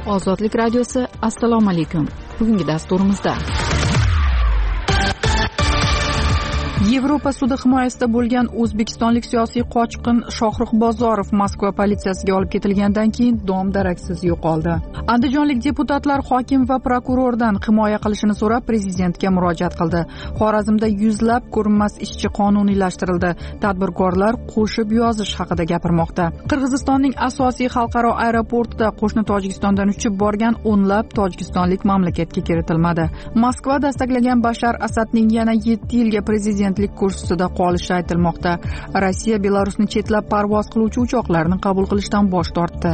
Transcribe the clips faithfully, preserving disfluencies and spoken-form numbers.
Ozodlik radiosi. Assalomu alaykum. Bugungi dasturimizda Yevropa sudi himoyasida bo'lgan o'zbekistonlik siyosiy qochqin Shohrux Bozorov Moskva politsiyasiga olib ketilgandan keyin dom-daraksiz yo'qoldi. Andijonlik deputatlar hokim va prokurordan himoya qilishini so'rab prezidentga murojaat qildi. Xorazmda yuzlab ko'rinmas ishchi qonuniylashtirildi. Tadbirkorlar qo'shib yozish haqida gapirmoqda. Qirg'izistonning asosiy xalqaro aeroportida qo'shni Tojikistondan uchib borgan o'nlab tojikistonlik mamlakatga kiritilmadi. Moskva dastaklagan Bashar Asadning yana yetti yilga prezident kursisida qolishi aytilmoqda. Rossiya Belarusni chetlab parvoz qiluvchi uchoqlarni qabul qilishdan bosh tortdi.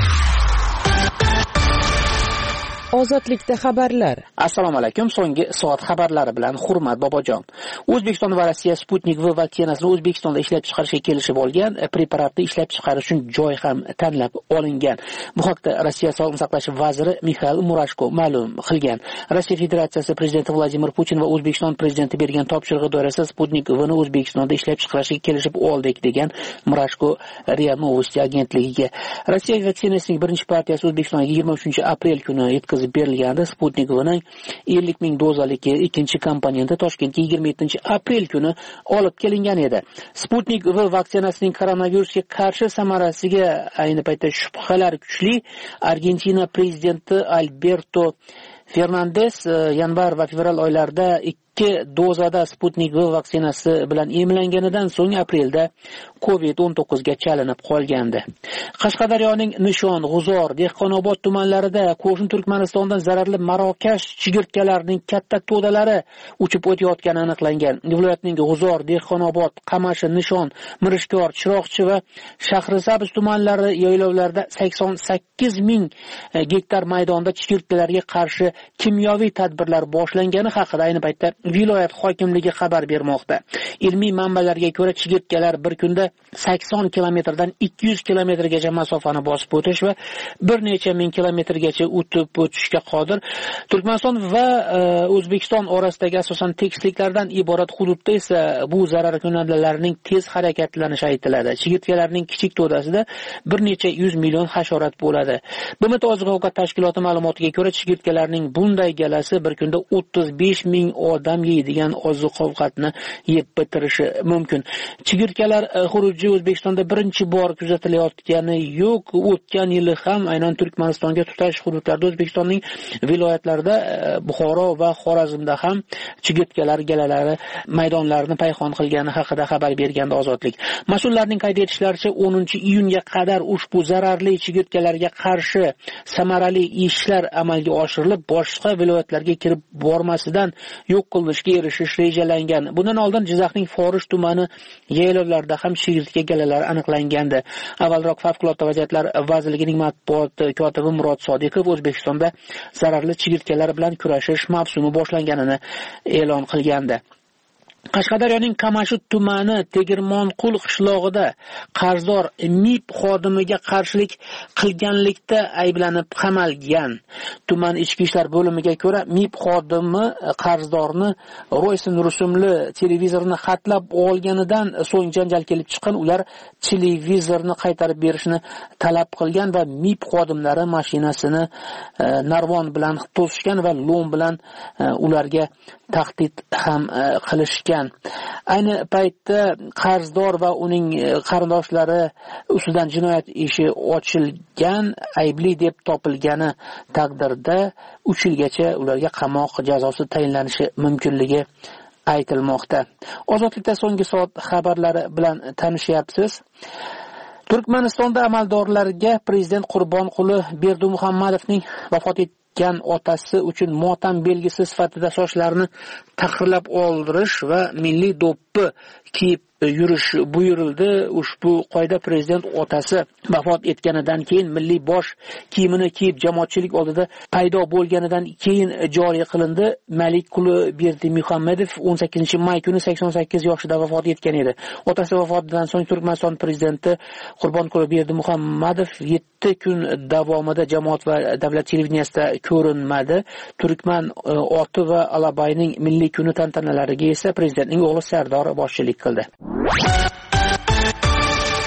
Ozodlikda xabarlar. Assalomu alaykum. So'nggi soat xabarlari bilan Hurmat Bobojon. O'zbekiston va Rossiya Sputnik V vaksinasini O'zbekistonda ishlab chiqarishga kelishib olgan. Preparatni ishlab chiqarish uchun joy ham tanlab olingan. Bu haqda Rossiya Sog'liqni saqlash vaziri Mixail Murashko ma'lum qilgan. Rossiya Federatsiyasi prezidenti Vladimir Putin va O'zbekiston prezidenti bergan topshirig'i doirasida Sputnik V ni O'zbekistonda ishlab chiqarishga kelishib oldik degan Murashko RIA Novosti agentligiga. Rossiya vaksinasining birinchi partiyasi O'zbekistonga yigirma uchinchi aprel kuni yetkazib berilgandi. Sputnik V'ning ellik ming dozalik ikkinchi komponenti Toshkentga yigirma yettinchi aprel kuni olib kelingan edi. Sputnik V vaksinasining koronavirusga qarshi samarasiga ayni paytda shubhalar kuchli. Argentina prezidenti Alberto Fernandes yanvar va fevral oylarida ikki dozada Sputnik V vaksinasi bilan emlanganidan so'ng aprelda kovid o'n to'qqiz ga chalinib qolgandi. Qashqadaryoning Nishon, G'uzor, Dehqonobod tumanlarida qo'shni Turkmanistondan zararli Marokash chigirtkalarining katta to'dalari uchib o'tayotgani aniqlangan. Viloyatning G'uzor, Dehqonobod, Qamashi, Nishon, Mirishkor, Chiroqchi va Shahrisabz tumanlari yaylovlarida sakson sakkiz ming gektar maydonda chigirtkalarga qarshi kimyoviy tadbirlar boshlangani haqida ayni paytda viloyat hokimligi xabar bermoqda. Ilmiy manbalarga ko'ra chigirtkalar bir kunda sakson kilometrdan ikki yuz kilometrgacha masofani bosib o'tish va bir necha ming kilometrgacha o'tib o'tishga qodir. Turkmaniston va e, O'zbekiston orasidagi asosan tekisliklardan iborat hududda esa bu zarar kunandalarning tez harakatlanishi aytiladi. Chigirtkalarning kichik to'dasida bir necha yuz million hasharot bo'ladi. B M T oziq-ovqat tashkiloti ma'lumotiga ko'ra chigirtkalarning bunday galasi bir kunda o'ttiz besh ming odam yeydigan oziq-ovqatni yeb bitirishi mumkin. Chigirtkalar xuruji O'zbekistonda birinchi bor kuzatilayotgani yo'q. O'tgan yili ham aynan Turkmanistonga tutash hududlarda O'zbekistonning viloyatlarida Buxoro va Xorazmda ham chigirtkalar galalari maydonlarini payhon qilgani haqida xabar bergandi Ozodlik. Mas'ullarning qayd etishlaricha o'ninchi iyunga qadar ushbu zararli chigirtkalarga qarshi samarali ishlar amalga oshirilib, boshqa viloyatlarga kirib bormasidan yo'q qilishga erishish rejalangan. Bundan oldin Jizzaxning Forish tumani yaylovlarida ham chigirtka galalari aniqlangandi. Avvalroq Favqulodda vaziyatlar vazirligining matbuot kotibi Murod Sodiqov O'zbekistonda zararli chigirtkalar bilan kurashish mavsumi boshlanganini e'lon qilgandi. Qashqadaryoning Qamashi tumani Tegirmonqul qishlog'ida qarzdor M I P xodimiga qarshilik qilganlikda ayblanib qamalgan. Tuman ichki ishlar bo'limiga ko'ra M I P xodimi qarzdorni Royson rusumli televizorni xatlab olganidan so'ng janjal kelib chiqqan. Ular televizorni qaytarib berishni talab qilgan va M I P xodimlari mashinasini e, narvon bilan to'sishgan va lo'm bilan e, ularga tahdid ham e, qilishgan. Ayni paytda qarzdor va uning qarindoshlari ustidan jinoyat ishi ochilgan. Aybli deb topilgani taqdirda uch yilgacha ularga qamoq jazosi tayinlanishi mumkinligi aytilmoqda. Ozodlikda so'nggi soat xabarlari bilan tanishyapsiz. Turkmanistonda amaldorlarga prezident Qurbonquli Berdimuhammadovning vafot etgan otasi uchun motam belgisi sifatida sochlarini tahrirlab oldirish va milliy do'ppi kiyib yurish buyurildi. Ushbu qoida prezident otasi vafot etganidan keyin milliy bosh kiyimini kiyib jamoatchilik oldida paydo bo'lganidan keyin joriy qilindi. Malikquli Berdimuhammadov o'n sakkizinchi may kuni sakson sakkiz yoshida vafot etgan edi. Otasi vafotidan so'ng Turkmaniston prezidenti Qurbonquli Berdimuhammadov yetti kun davomida jamoat va davlat televideniyasida ko'rinmadi. Turkman oti va Alabayning milliy kuni tantanalariga esa prezidentning o'g'li Sardor boshchilik qildi.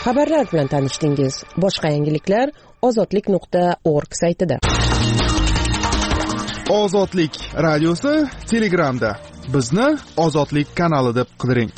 xabarlar bilan tanishdingiz. Boshqa yangiliklar ozodlik nuqta org saytida. Ozodlik radiosi Telegramda. Bizni Ozodlik kanali deb qidiring.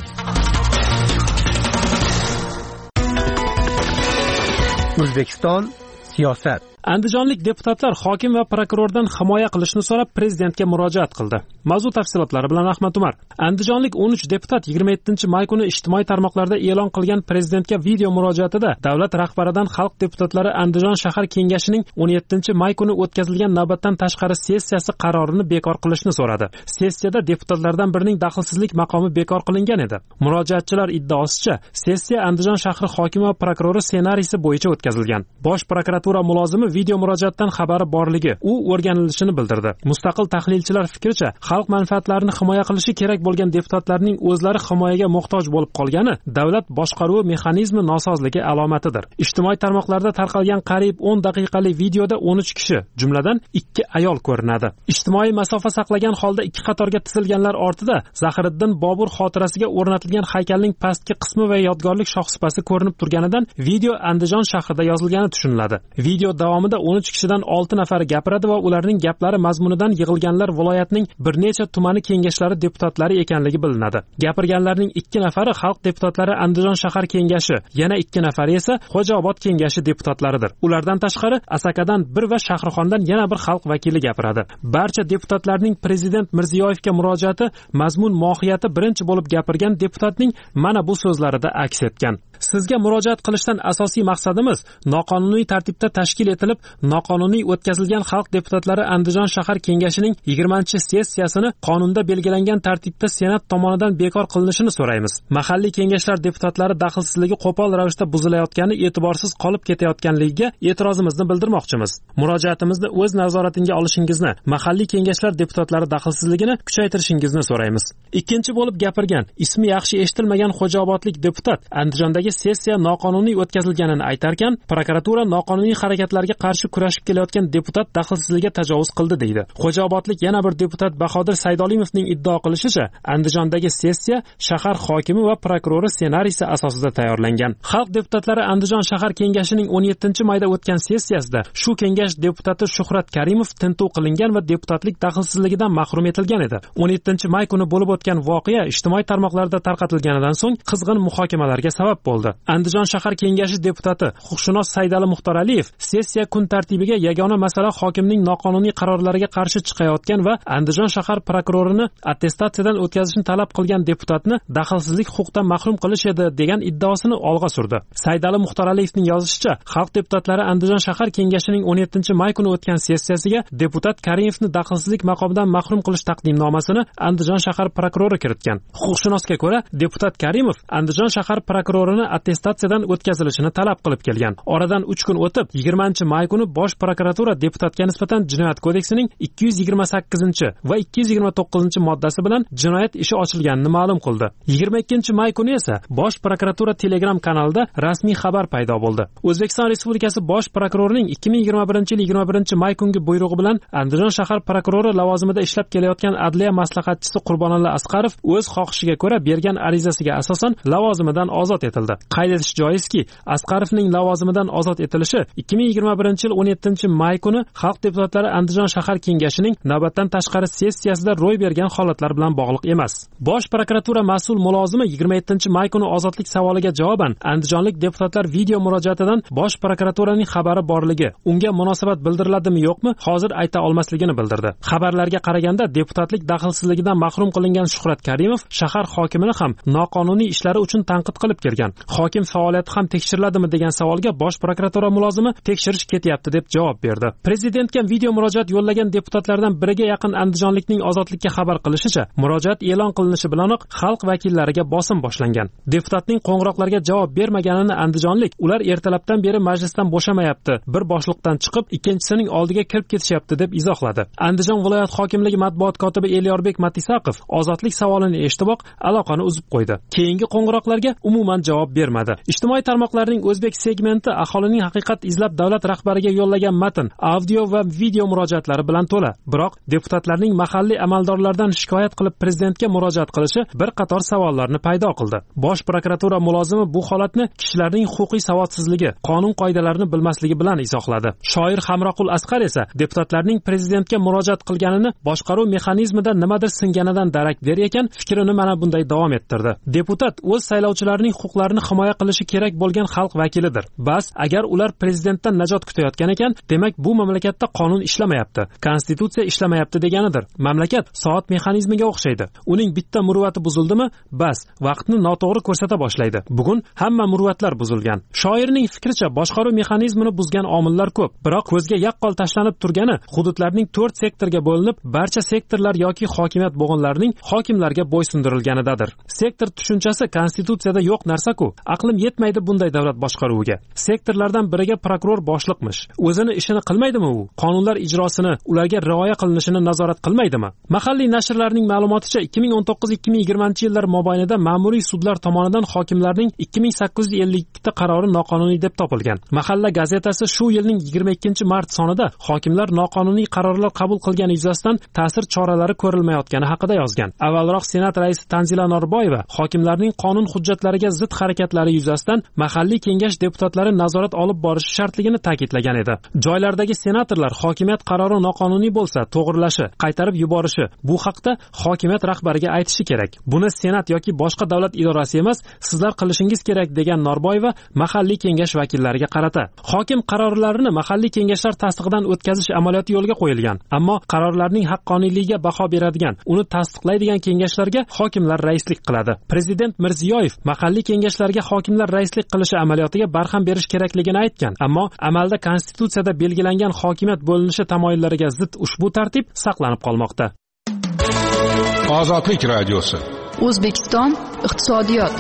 O'zbekiston siyosat. Andijonlik deputatlar hokim va prokurordan himoya qilishni so'rab prezidentga murojaat qildi. Mavzu tafsilotlari bilan Ahmad Umar. Andijonlik o'n uch deputat yigirma yettinchi may kuni ijtimoiy tarmoqlarda e'lon qilgan prezidentga video murojaatida davlat rahbaridan xalq deputatlari Andijon shahar kengashining o'n yettinchi may kuni o'tkazilgan navbatdan tashqari sessiyasi qarorini bekor qilishni so'radi. Sessiyada deputatlardan birining daxlsizlik maqomi bekor qilingan edi. Murojaatchilar iddaosicha, sessiya Andijon shahri hokimi va prokurori ssenariysi bo'yicha o'tkazilgan. Bosh prokuratura mulozimi video murojaatdan xabari borligi, u o'rganilishini bildirdi. Mustaqil tahlilchilar fikricha, xalq manfaatlarini himoya qilishi kerak bo'lgan deputatlarning o'zlari himoyaga muhtoj bo'lib qolgani davlat boshqaruvi mexanizmi nosozligi alomatidir. Ijtimoiy tarmoqlarda tarqalgan qariyb o'n daqiqalik videoda o'n uch kishi, jumladan ikki ayol ko'rinadi. Ijtimoiy masofa saqlagan holda ikki qatorga tizilganlar ortida Zahiriddin Bobur xotirasiga o'rnatilgan haykalning pastki qismi va yodgorlik shohsupasi ko'rinib turganidan video Andijon shahrida yozilgani tushuniladi. Video davomida o'n uch kishidan olti nafari gapiradi va ularning gaplari mazmunidan yig'ilganlar viloyatning bir necha tumani kengashlari deputatlari ekanligi bilinadi. Gapirganlarning ikki nafari xalq deputatlari Andijon shahar kengashi, yana ikki nafari esa Xo'jaobod kengashi deputatlaridir. Ulardan tashqari Asakadan bir va Shahrixondan yana bir xalq vakili gapiradi. Barcha deputatlarning prezident Mirziyoyevga murojaati mazmun mohiyati birinchi bo'lib gapirgan deputatning mana bu so'zlarida aks etgan. Sizga murojaat qilishdan asosiy maqsadimiz noqonuniy tartibda tashkil etilib, noqonuniy o'tkazilgan xalq deputatlari Andijon shahar kengashining yigirmanchi sessiyasini qonunda belgilangan tartibda Senat tomonidan bekor qilinishini so'raymiz. Mahalliy kengashlar deputatlari daxlsizligi qo'pol ravishda buzilayotgani e'tiborsiz qolib ketayotganligiga e'tirozimizni bildirmoqchimiz. Murojaatimizni o'z nazoratingizga olishingizni, mahalliy kengashlar deputatlari daxlsizligini kuchaytirishingizni so'raymiz. Ikkinchi bo'lib gapirgan, ismi yaxshi eshitilmagan Xo'jaobodlik deputat Andijondagi sessiya noqonuniy o'tkazilganini aytarkan, prokuratura noqonuniy harakatlarga qarshi kurashib kelayotgan deputat daxlsizligiga tajovuz qildi deydi. Xo'jaobodlik yana bir deputat Bahodir Saydolimovning iddao qilishicha, Andijondagi sessiya shahar hokimi va prokurori ssenariysi asosida tayyorlangan. Xalq deputatlari Andijon shahar kengashining o'n yettinchi mayda o'tgan sessiyasida shu kengash deputati Shuhrat Karimov tintuv qilingan va deputatlik daxlsizligidan mahrum etilgan edi. o'n yettinchi may kuni bo'lib o'tgan voqea ijtimoiy tarmoqlarda tarqatilganidan so'ng qizg'in muhokamalarga sabab bo'ldi. Andijon shahar kengashi deputati huquqshunos Saydali Muxtoraliyev sessiya kun tartibiga yagona masala hokimning noqonuniy qarorlariga qarshi chiqayotgan va Andijon shahar prokurorini attestatsiyadan o'tkazishni talab qilgan deputatni daxlsizlik huquqidan mahrum qilish edi degan iddaosini olg'a surdi. Saydali Muxtoraliyevning yozishicha, xalq deputatlari Andijon shahar kengashining o'n yettinchi may kuni o'tgan sessiyasiga deputat Karimovni daxlsizlik maqomidan mahrum qilish taqdimnomasini Andijon shahar prokurori kiritgan. Huquqshunosga ko'ra, deputat Karimov Andijon shahar prokurorini attestatsiyadan o'tkazilishini talab qilib kelgan. Oradan uch kun o'tib, yigirmanchi may kuni bosh prokuratura deputatga nisbatan Jinoyat kodeksining ikki yuz yigirma sakkizinchi va ikki yuz yigirma to'qqizinchi moddasi bilan jinoyat ishi ochilganini ma'lum qildi. yigirma ikkinchi may kuni esa bosh prokuratura Telegram kanalida rasmiy xabar paydo bo'ldi. O'zbekiston Respublikasi bosh prokurorining ikki ming yigirma birinchi yil yigirma birinchi may kungi buyrug'i bilan Andijon shahar prokurori lavozimida ishlab kelayotgan adliya maslahatchisi Qurbonalla Asqarov o'z xohishiga ko'ra bergan arizasiga asosan lavozimidan ozod etildi. Qayd etish joizki, Asqarovning lavozimidan ozod etilishi ikki ming yigirma birinchi yil o'n yettinchi may kuni xalq deputatlari Andijon shahar kengashining navbatdan tashqari sessiyasida ro'y bergan holatlar bilan bog'liq emas. Bosh prokuratura mas'ul mulozimi yigirma yettinchi may kuni ozodlik savoliga javoban Andijonlik deputatlar video murojaatidan bosh prokuraturaning xabari borligi, unga munosabat bildiriladimi yo'qmi, hozir ayta olmasligini bildirdi. Xabarlarga qaraganda deputatlik daxlsizligidan mahrum qilingan Shuhrat Karimov shahar hokimini ham noqonuniy ishlari uchun tanqid qilib kelgan. Hokim faoliyati ham tekshiriladimi degan savolga bosh prokuratura mulozimi tekshirish ketyapti deb javob berdi. Prezidentga video murojaat yo'llagan deputatlardan biriga yaqin andijonlikning ozodlikka xabar qilishicha, murojaat e'lon qilinishi bilanoq xalq vakillariga bosim boshlangan. Deputatning qo'ng'iroqlarga javob bermaganini andijonlik ular ertalabdan beri majlisdan bo'shamayapti, bir boshliqdan chiqib ikkinchisining oldiga kirib ketishyapti deb izohladi. Andijon viloyat hokimligi matbuot kotibi Elyorbek Matisaqov ozodlik savolini eshitiboq aloqani uzib qo'ydi. Keyingi qo'ng'iroqlarga umuman javob javob bermadi. Ijtimoiy tarmoqlarning o'zbek segmenti aholining haqiqat izlab davlat rahbariga yo'llagan matn, audio va video murojaatlari bilan to'la. Biroq deputatlarning mahalliy amaldorlardan shikoyat qilib prezidentga murojaat qilishi bir qator savollarni paydo qildi. Bosh prokuratura mulozimi bu holatni kishilarning huquqiy savodsizligi, qonun qoidalarini bilmasligi bilan izohladi. Shoir Hamroqul Asqar esa deputatlarning prezidentga murojaat qilganini boshqaruv mexanizmida nimadir singanidan darak ber ekan, fikrini mana bunday davom ettirdi. Deputat o'z saylovchilarining huquqlarini himoya qilishi kerak bo'lgan xalq vakilidir. Bas, agar ular prezidentdan najot kutayotgan ekan, demak bu mamlakatda qonun ishlamayapti, konstitutsiya ishlamayapti deganidir. Mamlakat soat mexanizmiga o'xshaydi. Uning bitta muruvvati buzildimi, bas, vaqtni noto'g'ri ko'rsata boshlaydi. Bugun hamma muruvvatlar buzilgan. Shoirning fikricha boshqaruv mexanizmini buzgan omillar ko'p, biroq ko'zga yaqqol tashlanib turgani hududlarning to'rt sektorga bo'linib, barcha sektorlar yoki hokimiyat bo'g'inlarining hokimlarga bo'ysundirilganidadir. Sektor tushunchasi konstitutsiyada yo'q narsa-ku. Aqlim yetmaydi bunday davlat boshqaruviga. Sektorlardan biriga prokuror boshliqmish. O'zini ishini qilmaydimi u? Qonunlar ijrosini, ularga rioya qilinishini nazorat qilmaydimi? Mahalliy nashrlarning ma'lumoticha ikki ming o'n to'qqiz ikki ming yigirmanchi yillar mobaynida ma'muriy sudlar tomonidan hokimlarning ikki ming sakkiz yuz ellik ikki qarori noqonuniy deb topilgan. Mahalla gazetasi shu yilning yigirma ikkinchi mart sonida hokimlar noqonuniy qarorlar qabul qilgani yuzasidan ta'sir choralari ko'rilmayotgani haqida yozgan. Avvalroq Senat raisi Tanzila Norboyeva hokimlarning qonun hujjatlariga zid harakatlari yuzasidan mahalliy kengash deputatlari nazorat olib borishi shartligini ta'kidlagan edi. Joylardagi senatorlar hokimiyat qarori noqonuniy bo'lsa, to'g'rilashi, qaytarib yuborishi, bu haqda hokimiyat rahbariga aytishi kerak. Buni senat yoki boshqa davlat idorasi emas, sizlar qilishingiz kerak degan Norboyeva mahalliy kengash vakillariga qarata. Hokim qarorlarini mahalliy kengashlar tasdig'idan o'tkazish amaliyoti yo'lga qo'yilgan. Ammo qarorlarning haqqoniyligiga baho beradigan, uni tasdiqlaydigan kengashlarga hokimlar raislik qiladi. Prezident Mirziyoyev mahalliy kengashlarga hokimlar raislik qilishi amaliyotiga barham berish kerakligini aytgan, ammo amalda konstitutsiyada belgilangan hokimiyat bo'linishi tamoyillariga zid ushbu tartib saqlanib qolmoqda. Ozodlik radiosi. O'zbekiston iqtisodiyot.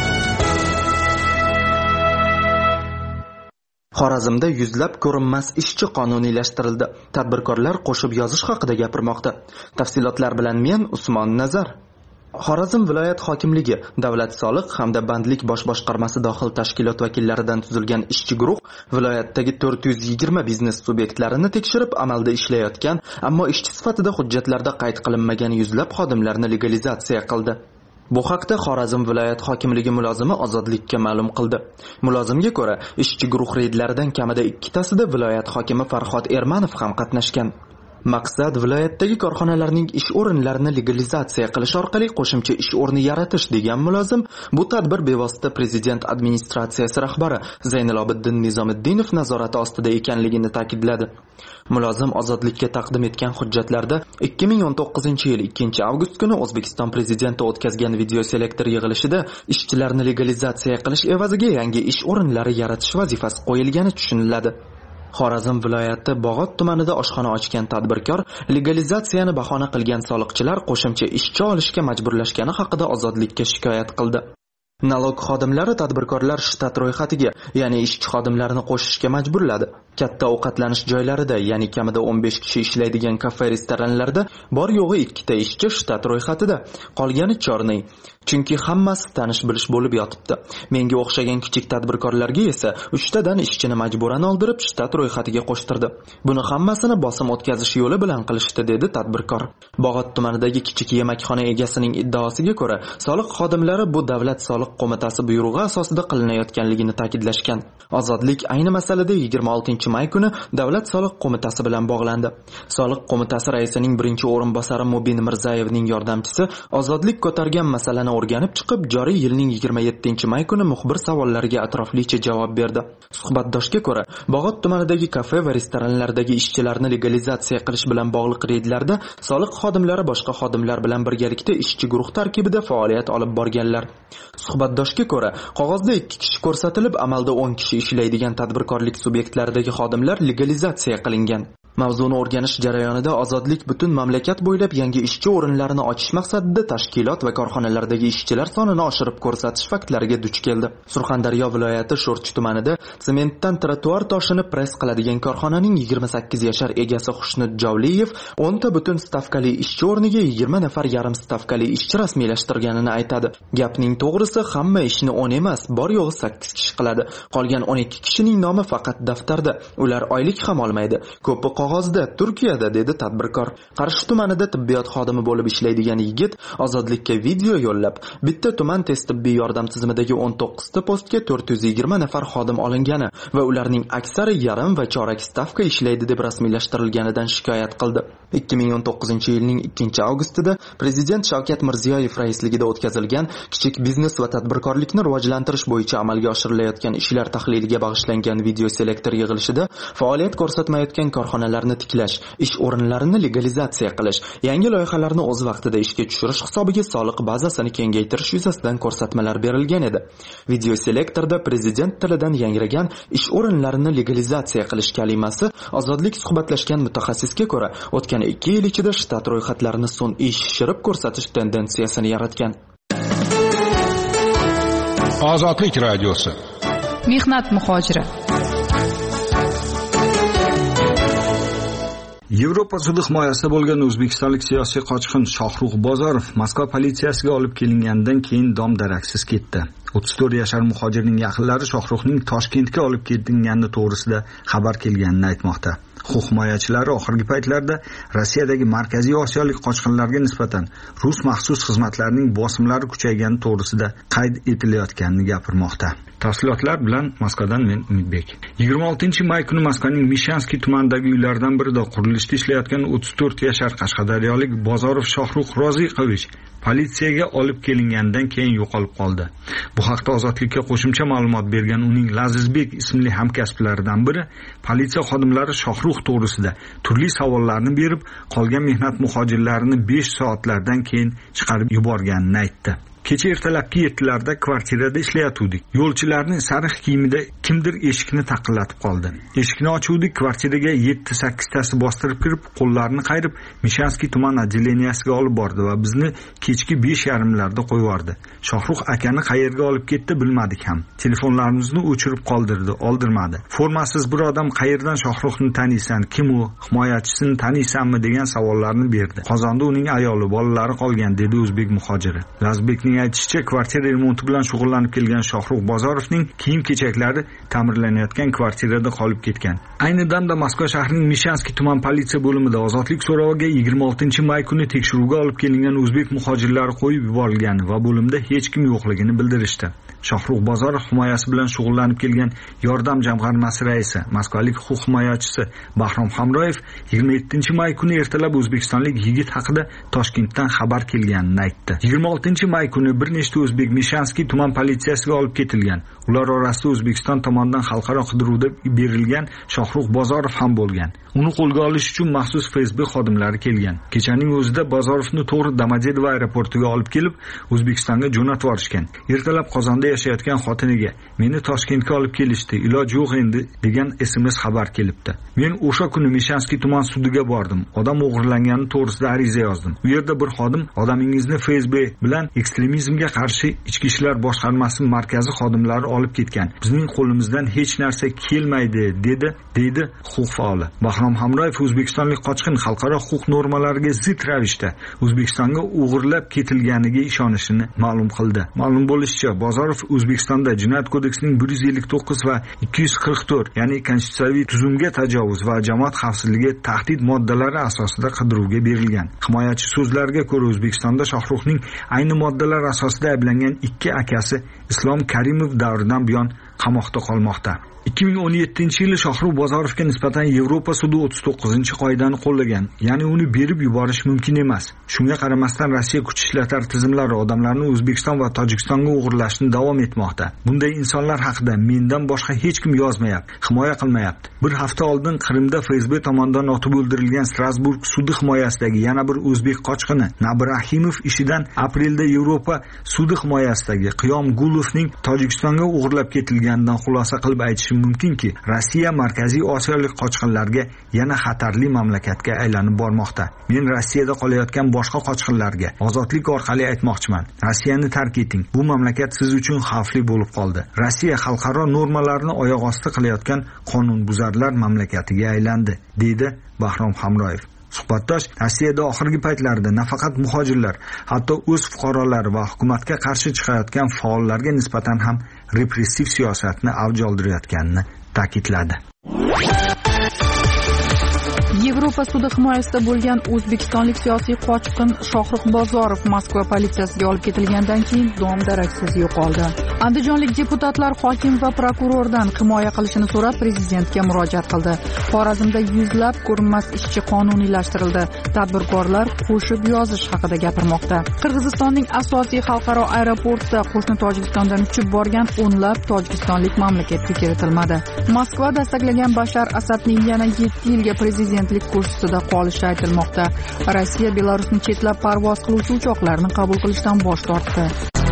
Xorazmda yuzlab ko'rinmas ishchi qonuniylashtirildi. Tadbirkorlar qo'shib yozish haqida gapirmoqda. Tafsilotlar bilan men Usmon Nazar. Xorazm viloyat hokimligi, davlat soliq hamda bandlik bosh boshqarmasi dohil tashkilot vakillaridan tuzilgan ishchi guruh viloyatdagi to'rt yuz yigirma biznes subyektlarini tekshirib amalda ishlayotgan, ammo ishchi sifatida hujjatlarda qayd qilinmagan yuzlab xodimlarni legalizatsiya qildi. Bu haqda Xorazm viloyat hokimligi mulozimi Ozodlikka ma'lum qildi. Mulozimga ko'ra, ishchi guruh reydlaridan kamida ikkitasida viloyat hokimi Farhod Ermanov ham qatnashgan. Maqsad viloyatdagi korxonalarning ish o'rinlarini legalizatsiya qilish orqali qo'shimcha ish o'rni yaratish degan mulozim, bu tadbir bevosita prezident administratsiyasi rahbari Zaynilobiddin Nizomiddinov nazorati ostida ekanligini ta'kidladi. Mulozim Ozodlikka taqdim etgan hujjatlarda ikki ming o'n to'qqizinchi yil ikkinchi avgust kuni O'zbekiston prezidenti o'tkazgan video selektor yig'ilishida ishchilarni legalizatsiya qilish evaziga yangi ish o'rinlari yaratish vazifasi qo'yilgani tushuniladi. Xorazm viloyati Bog'ot tumanida oshxona ochgan tadbirkor legalizatsiyani bahona qilgan soliqchilar qo'shimcha ishchi olishga majburlashgani haqida Ozodlikka shikoyat qildi. Nalog xodimlari tadbirkorlar shtat ro'yxatiga, ya'ni ishchi xodimlarni qo'shishga majburladi. Katta ovqatlanish joylarida, ya'ni kamida o'n besh kishi ishlaydigan kafe-restoranlarda bor yo'g'i ikkita ishchi shtat ro'yxatida, qolgani chorniy. Chunki hammasi tanish bilish bo'lib yotibdi. Menga o'xshagan kichik tadbirkorlarga esa uchtadan ishchini majburan oldirib shtat ro'yxatiga qo'shtirdi. Buni hammasini bosim o'tkazish yo'li bilan qilishdi, dedi tadbirkor. Bog'ot tumanidagi kichik yemakxona egasining iddaosiga ko'ra, soliq xodimlari bu davlat soliq qo'mitasi buyrug'i asosida qilinayotganligini ta'kidlashgan. Ozodlik ayni masalada yigirma oltinchi may kuni davlat soliq qo'mitasi bilan bog'landi. Soliq qo'mitasi raisining birinchi o'rinbosari Mubin Mirzayevning yordamchisi Ozodlik ko'targan masalani o'rganib chiqib, joriy yilning yigirma yettinchi may kuni muxbir savollariga atroflicha javob berdi. Suhbatdoshga ko'ra, Bog'ot tumanidagi kafe va restoranlardagi ishchilarni legalizatsiya qilish bilan bog'liq reydlarda soliq xodimlari boshqa xodimlar bilan birgalikda ishchi guruh tarkibida faoliyat olib borganlar. Suhbatdoshga ko'ra, qog'ozda ikki kishi ko'rsatilib, amalda o'n kishi ishlaydigan tadbirkorlik subyektlaridagi xodimlar legalizatsiya qilingan. Mavzuni o'rganish jarayonida Ozodlik butun mamlakat bo'ylab yangi ishchi o'rinlarini ochish maqsadida tashkilot va korxonalardagi ishchilar sonini oshirib ko'rsatish faktlariga duch keldi. Surxondaryo viloyati Sho'rchi tumanida sementdan trotuar toshini press qiladigan korxonaning yigirma sakkiz yashar egasi Xushnud Javliyev o'n ta butun stavkali ishchi o'rniga yigirma nafar yarim stavkali ishchi rasmiylashtirganini aytadi. Gapning to'g'risi, hamma ishni o'n emas, bor yo'g'i sakkiz kishi qiladi. Qolgan o'n ikki kishining nomi faqat daftarda. Ular oylik ham olmaydi. Ko'pi qog'ozda, Turkiyada, dedi tadbirkor. Qarshi tumanida tibbiyot xodimi bo'lib ishlaydigan yigit Ozodlikka video yo'llab, bitta tuman tez tibbiy yordam tizimidagi o'n to'qqiz ta postga to'rt yuz yigirma nafar xodim olingani va ularning aksari yarim va chorak stavka ishlaydi deb rasmiylashtirilganidan shikoyat qildi. ikki ming o'n to'qqizinchi yilning ikkinchi avgustida Prezident Shavkat Mirziyoyev raisligida o'tkazilgan kichik biznes va tadbirkorlikni rivojlantirish bo'yicha amalga oshirilayotgan ishlar tahliliga bag'ishlangan video selektor yig'ilishida faoliyat ko'rsatmayotgan korxonalarni tiklash, ish o'rinlarini legalizatsiya qilish, yangi loyihalarni o'z vaqtida ishga tushirish hisobiga soliq bazasini kengaytirish yuzasidan ko'rsatmalar berilgan edi. Video selektorda prezident tilidan yangragan ish o'rinlarini legalizatsiya qilish kalimasi Ozodlik suhbatlashgan mutaxassisga ko'ra o'tgan ikki yil ichida shtat ro'yxatlarini sun'iy shishirib ko'rsatish tendensiyasini yaratgan. Ozodlik radiosi. Mehnat muhojiri. Yevropa sudi himoyasida bo'lgan o'zbekistonlik siyosiy qochqin Shohrux Bozorov Moskva politsiyasiga olib kelingandan keyin dom daraksiz ketdi. o'ttiz to'rt yashar muhojirning yaqinlari Shohruxning Toshkentga olib ketilgani to'g'risida xabar kelganini aytmoqda. Huquq himoyachilari oxirgi paytlarda Rossiyadagi Markaziy Osiyolik qochqinlarga nisbatan Rus maxsus xizmatlarining bosimlari kuchaygani to'g'risida qayd etilayotganini gapirmoqda. Tafsilotlar bilan Moskvadan men Umidbek. yigirma oltinchi may kuni Moskvaning Mishanskiy tumanidagi uylardan birida qurilishda ishlayotgan o'ttiz to'rt yashar qashqadaryolik Bozorov Shohrux Roziqovich politsiyaga olib kelingandan keyin yo'qolib qoldi. Bu haqda Ozodlikka qo'shimcha ma'lumot bergan uning Lazizbek ismli hamkasblaridan biri politsiya xodimlari Shohrux to'g'risida turli savollarni berib, qolgan mehnat muhojirlarini besh soatlardan keyin chiqarib yuborganini aytdi. Kecha ertalabki yettilarda kvartirada ishlayotgandik. Yo'lchilarning sariq kiyimida kimdir eshikni taqillatib qoldi. Eshikni ochuvdik, kvartiraga yetti sakkiz tasi bostirib kirib, qo'llarini qayirib, Mishanskiy tuman отделениesiga olib bordi va bizni kechki besh yarim larda qo'yib yubordi. Shohrux akani qayerga olib ketdi bilmadik ham. Telefonlarimizni o'chirib qoldirdi, oldirmadi. Formasiz bir odam qayerdan Shohruxni taniysan, kim u, himoyachisini taniysanmi degan savollarni berdi. Qozonda uning ayoli, bolalari qolgan, dedi o'zbek muhojiri. Lazbekning aytishicha, kvartira remonti bilan shug'ullanib kelgan Shohrux Bozorovning kiyim-kechaklari ta'mirlanayotgan kvartirada qolib ketgan. Ayni damda Moskva shahrining Mishanskiy tuman politsiya bo'limida Ozodlik so'roviga yigirma oltinchi may kuni tekshiruvga olib kelingan o'zbek muhojirlari qo'yib yuborilgan va bo'limda hech kim yo'qligini bildirishdi. Shohrux Bozorov himoyasi bilan shug'ullanib kelgan Yordam jamg'armasi raisi, moskvalik huquq himoyachisi Bahrom Hamroyev yigirma yettinchi may kuni ertalab o'zbekistonlik yigit haqida Toshkentdan xabar kelganini aytdi. yigirma oltinchi may kuni bir nechta o'zbek Mishanskiy tuman politsiyasiga olib ketilgan. Ular orasida O'zbekiston tomonidan xalqaro qidiruvda berilgan Shohrux Bozorov ham bo'lgan. Uni qo'lga olish uchun maxsus F S B xodimlari kelgan. Kechaning o'zida Bozorovni to'g'ri Domodedovo aeroportiga olib kelib, O'zbekistonga jo'natib yuborishgan. Ertalab Qozonda yashayotgan xotiniga "Meni Toshkentga olib kelishdi, iloj yo'q endi" degan S M S xabar kelibdi. Men o'sha kuni Mishanskiy tuman sudiga bordim. Odam o'g'irlangani to'g'risida ariza yozdim. U yerda bir xodim odamingizni F S B bilan ekstremizmga qarshi ichki ishlar boshqarmasi markazi xodimlari olib ketgan. Bizning qo'limizdan hech narsa kelmaydi, dedi, deydi huquq faoli. Bahrom Hamroyev o'zbekistonlik qochqin xalqaro huquq normalariga zid ravishda O'zbekistonga o'g'irlab ketilganiga ishonishini ma'lum qildi. Ma'lum bo'lishicha, Bozorov O'zbekistonda Jinoyat kodeksining bir yuz ellik to'qqiz va ikki yuz qirq to'rt, ya'ni konstitutsiyaviy tuzumga tajovuz va jamoat xavfsizligi tahdid moddalari asosida qidiruvga berilgan. Himoyachi so'zlariga ko'ra, O'zbekistonda Shohruxning ayni moddalar asosida ayblangan ikki akasi Islom Karimov davridan buyon qamoqda qolmoqda. ikki ming o'n yettinchi yili Shohrux Bozorovga nisbatan Yevropa sudi o'ttiz to'qqizinchi qoidani qo'llagan, ya'ni uni berib yuborish mumkin emas. Shunga qaramasdan Rossiya kuch ishlatar tizimlari odamlarni O'zbekiston va Tojikistonga o'g'irlashni davom etmoqda. Bunday insonlar haqida mendan boshqa hech kim yozmayapti, himoya qilmayapti. Bir hafta oldin Qrimda F S B tomonidan otib o'ldirilgan Strasburg sudi himoyasidagi yana bir o'zbek qochqini Nabrahimov ishidan aprelda Yevropa sudi himoyasidagi Qiyom Gulovning Tojikistonga o'g'irlab ketilgan bo'lganidan xulosa qilib aytishim mumkinki, Rossiya Markaziy Osiyolik qochqinlarga yana xatarli mamlakatga aylanib bormoqda. Men Rossiyada qolayotgan boshqa qochqinlarga ozodlik orqali aytmoqchiman: Rossiyani tark eting. Bu mamlakat siz uchun xavfli bo'lib qoldi. Rossiya xalqaro normalarni oyoq osti qilayotgan qonunbuzarlar mamlakatiga aylandi, deydi Bahrom Hamroyev. Suhbatdosh Rossiyada oxirgi paytlarda nafaqat muhojirlar, hatto o'z fuqarolari va hukumatga qarshi chiqayotgan faollarga nisbatan ham repressiv siyosatni avj oldirayotganini ta'kidladi. Yevropa sudi himoyasida bo'lgan o'zbekistonlik siyosiy qochqin Shohrux Bozorov Moskva politsiyasiga olib ketilgandan keyin dom-daraksiz yo'qoldi. Andijonlik deputatlar hokim va prokurordan himoya qilishini so'rab prezidentga murojaat qildi. Xorazmda yuzlab ko'rinmas ishchi qonuniylashtirildi. Tadbirkorlar qo'shib yozish haqida gapirmoqda. Qirg'izistonning asosiy xalqaro aeroportida qo'shni Tojikistondan uchib borgan o'nlab tojikistonlik mamlakatga kiritilmadi. Moskva dastaklagan Bashar Asadning yana yetti yilga prezident kursisida qolishi aytilmoqda. Rossiya Belarusni chetlab parvoz qiluvchi uchoqlarni qabul qilishdan bosh tortdi.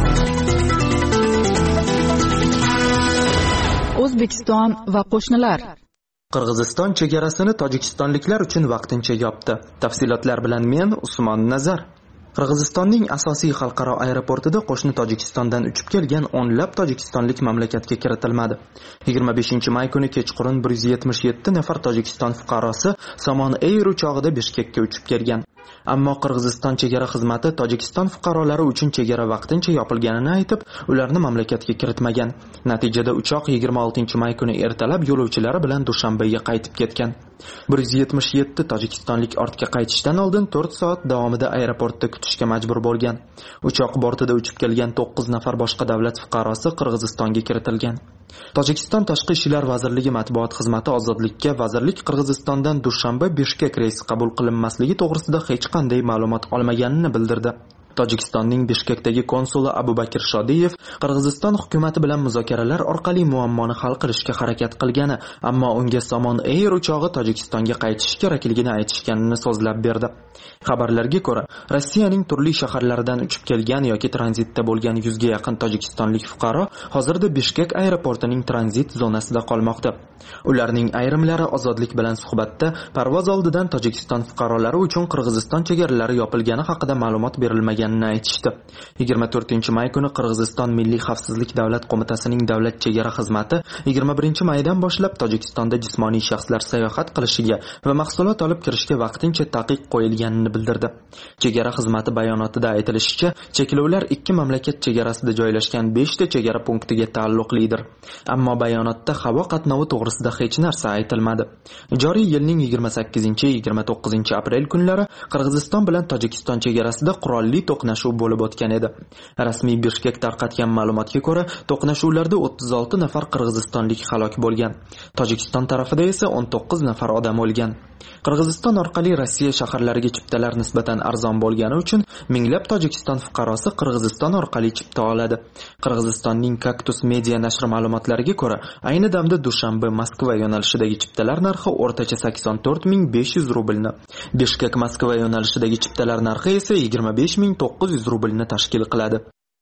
O'zbekiston va qo'shnilar. Qirg'iziston chegarasini tojikistonliklar uchun vaqtincha yopdi. Tafsilotlar bilan men Usmon Nazar. Qirg'izistonning asosiy xalqaro aeroportida qo'shni Tojikistondan uchib kelgan o'nlab tojikistonlik mamlakatga kiritilmadi. yigirma beshinchi may kuni kechqurun bir yuz yetmish yetti nafar Tojikiston fuqarosi Somon Air uchog'ida Bishkekka uchib kelgan. Ammo Qirg'iziston chegara xizmati Tojikiston fuqarolari uchun chegara vaqtincha yopilganini aytib, ularni mamlakatga kiritmagan. Natijada uchoq yigirma oltinchi may kuni ertalab yo'lovchilari bilan Dushanbega qaytib ketgan. bir yuz yetmish yetti tojikistonlik ortga qaytishdan oldin to'rt soat davomida aeroportda kutishga majbur bo'lgan. Uchoq bortida uchib kelgan to'qqiz nafar boshqa davlat fuqarosi Qirg'izistonga kiritilgan. Tojikiston Tashqi ishlar vazirligi matbuot xizmati ozodlikka vazirlik Qirg'izistondan Dushanba Bishkek reysi qabul qilinmasligi to'g'risida hech qanday ma'lumot olmaganini bildirdi. Tojikistonning Bishkekdagi konsuli Abubakir Shodiyev Qirg'iziston hukumati bilan muzokaralar orqali muammoni hal qilishga harakat qilgani, ammo unga Somon Air uchog'i Tojikistonga qaytishi kerakligini aytishganini so'zlab berdi. Xabarlarga ko'ra, Rossiyaning turli shaharlaridan uchib kelgan yoki tranzitda bo'lgan yuzga yaqin tojikistonlik fuqaro hozirda Bishkek aeroportining tranzit zonasida qolmoqda. Ularning ayrimlari ozodlik bilan suhbatda parvoz oldidan Tojikiston fuqarolari uchun Qirg'iziston chegaralari yopilgani haqida ma'lumot berilmaganini aytishdi. yigirma to'rtinchi may kuni Qirg'iziston Milliy xavfsizlik davlat qo'mitasining davlat chegara xizmati yigirma birinchi maydan boshlab Tojikistonda jismoniy shaxslar sayohat qilishiga va mahsulot olib kirishga vaqtincha taqiq qo'yilganini bildirdi. Chegara xizmati bayonotida aytilishicha, cheklovlar ikki mamlakat chegarasida joylashgan besh ta chegara punktiga taalluqlidir. Ammo bayonotda havo qatnovi to'g'risida hech narsa aytilmadi. Joriy yilning yigirma sakkizinchi yigirma to'qqizinchi aprel kunlari Qirg'iziston bilan Tojikiston chegarasida qurolli to'qnashuv bo'lib o'tgan edi. Rasmiy Bishkek tarqatgan ma'lumotga ko'ra, to'qnashuvlarda o'ttiz olti nafar qirg'izistonlik halok bo'lgan. Tojikiston tarafida esa o'n to'qqiz nafar odam o'lgan. Qirg'iziston orqali Rossiya shaharlariga chiptalar nisbatan arzon bo'lgani uchun minglab Tojikiston fuqarosi Qirg'iziston orqali chipta oladi. Qirg'izistonning Kaktus media nashri ma'lumotlariga ko'ra, ayni damda Dushanba Moskva yo'nalishidagi chiptalar narxi o'rtacha sakson to'rt ming besh yuz rublni, Bishkek Moskva yo'nalishidagi chiptalar narxi esa yigirma besh ming to'qqiz yuz rublni tashkil qiladi.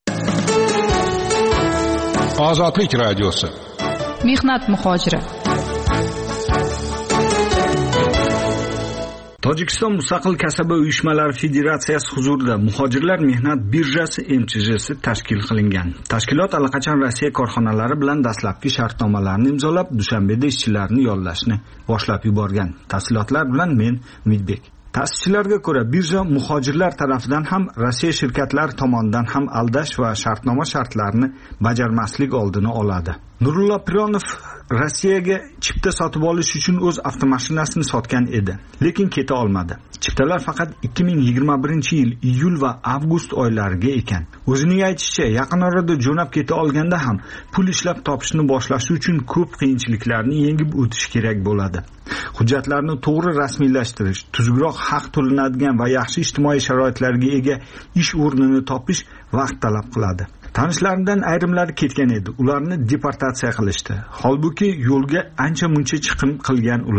Ozodlik radiosi. Mehnat muhojiri. Tojikiston Mustaqil kasaba uyushmalari federatsiyasi huzurida muhojirlar mehnat birjasi M C J'si tashkil qilingan. Tashkilot allaqachon Rossiya korxonalari bilan dastlabki shartnomalarni imzolab, Dushanbeda ishchilarni yollashni boshlab yuborgan. Tafsilotlar bilan men Umidbek. Ta'sischilarga ko'ra, birja muhojirlar tarafidan ham Rossiya shirkatlari tomonidan ham aldash va shartnoma shartlarini bajarmaslik oldini oladi. Nurullo Pironov Rossiyaga chipta sotib olish uchun o'z avtomashinasini sotgan edi, lekin keta olmadi. Chiptalar faqat ikki ming yigirma birinchi yil iyul va avgust oylariga ekan. O'zining aytishicha, yaqin orada jo'nab keta olganda ham pul ishlab topishni boshlash uchun ko'p qiyinchiliklarni yengib o'tish kerak bo'ladi. Hujjatlarni to'g'ri rasmiylashtirish, tuzukroq haq to'lanadigan va yaxshi ijtimoiy sharoitlarga ega ish o'rnini topish vaqt talab qiladi. Tanishlaridan ayrimlari ketgan edi. Ularni deportatsiya qilishdi. Holbuki yo'lga ancha muncha chiqim qilgan ular.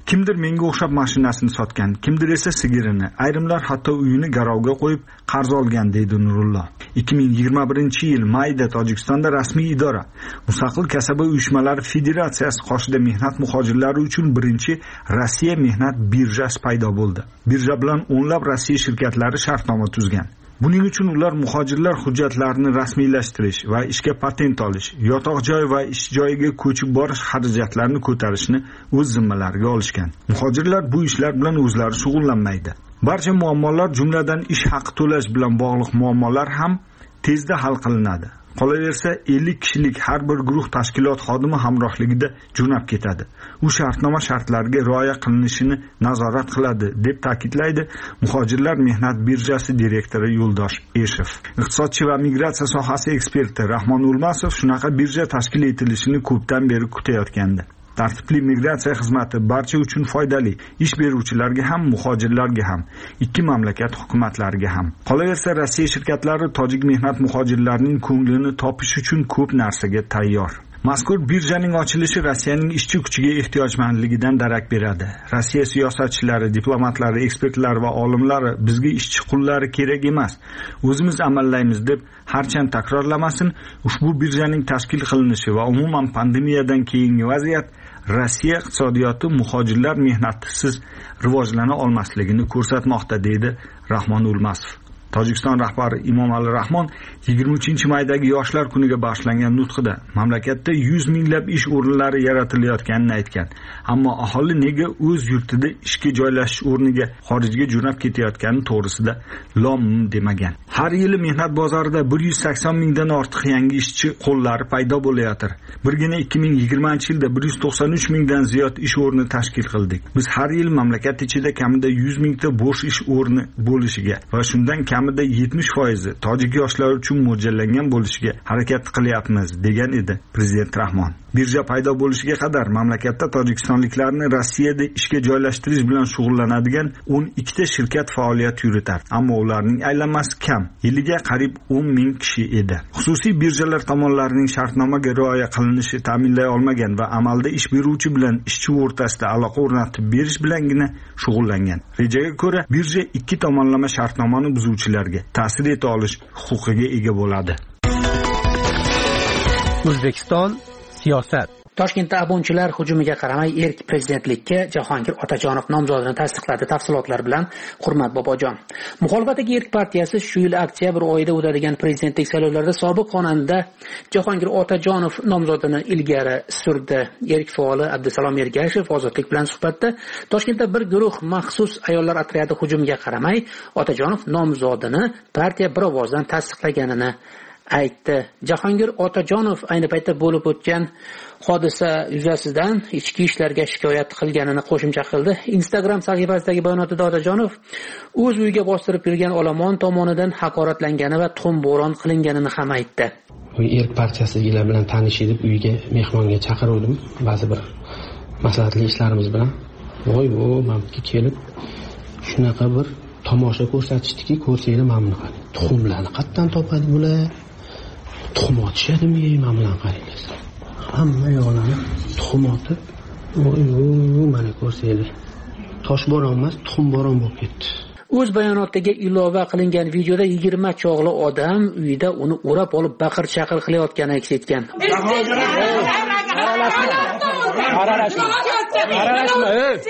Kimdir menga o'xshab mashinasini sotgan, kimdir esa sigirini, ayrimlar hatto uyini garovga qo'yib qarz olgan, deydi Nurullo. ikki ming yigirma birinchi yil mayda Tojikistonda rasmiy idora Mustaqil kasaba uyushmalari federatsiyasi qoshida mehnat muhojirlari uchun birinchi Rossiya mehnat birjasi paydo bo'ldi. Birja bilan o'nlab Rossiya shirkatlari shartnoma tuzgan. Buning uchun ular muhojirlar hujjatlarini rasmiylashtirish va ishga patent olish, yotoq joy va ish joyiga ko'chib borish xarajatlarini ko'tarishni o'z zimmalariga olishgan. Muhojirlar bu ishlar bilan o'zlari shug'ullanmaydi. Barcha muammolar, jumladan ish haqi to'lash bilan bog'liq muammolar ham tezda hal qilinadi. Qolaversa ellik kishilik har bir guruh tashkilot xodimi hamrohligida jo'nab ketadi. U shartnoma shartlariga rioya qilinishini nazorat qiladi, deb ta'kidlaydi Muhojirlar mehnat birjasi direktori Yo'ldosh Eshev. Iqtisodchi va migratsiya sohasi eksperti Rahmon Ulmasov shunaqa birja tashkil etilishini ko'pdan beri kutayotgandi. Tartibli migratsiya xizmati barcha uchun foydali, ish beruvchilarga ham, muhojirlarga ham, ikki mamlakat hukumatlariga ham. Qolaversa Rossiya shirkatlari tojik mehnat muhojirlarining ko'nglini topish uchun ko'p narsaga tayyor. Mazkur birjaning ochilishi Rossiyaning ishchi kuchiga ehtiyojmandligidan darak beradi. Rossiya siyosatchilari, diplomatlari, ekspertlar va olimlari bizga ishchi qullari kerak emas, o'zimiz amallaymiz deb harchand takrorlamasin, ushbu birjaning tashkil qilinishi va umuman pandemiyadan keyingi vaziyat Rossiya iqtisodiyoti muhojirlar mehnatisiz rivojlana olmasligini ko'rsatmoqda, deydi Rahmon Ulmasov. Tojikiston rahbari Emomali Rahmon yigirma uchinchi maydagi yoshlar kuniga bag'ishlangan nutqida mamlakatda yuz minglab ish o'rinlari yaratilayotganini aytgan. Ammo aholi nega o'z yurtida ishga joylashish o'rniga xorijga jo'nab ketayotgani to'g'risida lom demagan. Har yili mehnat bozorida bir yuz sakson mingdan ortiq yangi ishchi qo'llari paydo bo'layotir. Birgina ikki ming yigirmanchi yilda bir yuz to'qson uch mingdan ziyod ish o'rni tashkil qildik. Biz har yil mamlakat ichida kamida yuz mingta bo'sh ish o'rni bo'lishiga va shundan kamida yetmish foizi tojik yoshlar uchun mo'ljallangan bo'lishiga harakat qilyapmiz, degan edi prezident Rahmon. Birja paydo bo'lishiga qadar mamlakatda tojikistonliklarni Rossiyada ishga joylashtirish bilan shug'ullanadigan o'n ikkita shirkat faoliyat yuritar, ammo ularning aylanmasi kam, yiliga qariyb o'n ming kishi edi. Xususiy birjalar tomonlarining shartnomaga rioya qilinishi ta'minlay olmagan va amalda ish beruvchi bilan ishchi o'rtasida aloqa o'rnatib berish bilangina shug'ullangan. Rejaga ko'ra, birja ikki tomonlama shartnomani buzuvchilarga ta'sir eta olish huquqiga ega bo'ladi. O'zbekiston siyosat. Toshkentda abonchilar hujumiga qaramay erk prezidentlikka Jahongir Otajonov nomzodini tasdiqladi. Tafsilotlar bilan Hurmat Bobojon. Muxolifatdagi erk partiyasi shu yil oktyabr oyida o'tadigan prezidentlik saylovlarida sobiq xonanda Jahongir Otajonov nomzodini ilgari surdi. Erk faoli Abdusalom Ergashev Ozodlik bilan suhbatda Toshkentda bir guruh maxsus ayollar otryadi hujumiga qaramay Otajonov nomzodini partiya bir ovozdan tasdiqlaganini aytdi. Jahongir Otajonov ayni paytda bo'lib o'tgan hodisa yuzasidan ichki ishlarga shikoyat qilganini qo'shimcha qildi. Instagram sahifasidagi bayonotida Otajonov o'z uyiga bostirib kirgan olomon tomonidan haqoratlangani va tuxum bo'ron qilinganini ham aytdi. Erk partiyasidagilar bilan tanish edib uyiga mehmonga chaqirdim. Ba'zi bir maslahatli ishlarimiz bilan voy vo mamki kelib shunaqa bir tomosha ko'rsatishdiki, ko'rsanglar mamnun qiladi. Tuxumlarni qayerdan topadi bular? Tuxum otishadimi yeyman bilan qaraysiz. Hamma yo'lini tuxum otib, voy voy mana ko'rsanglar. Tosh bo'ron emas, tuxum bo'ron bo'lib ketdi. O'z bayonotiga ilova qilingan videoda yigirma chog'li odam uyida uni o'rab olib baqir-chaqir qilayotgani aks etgan. Aralashma. Aralashma.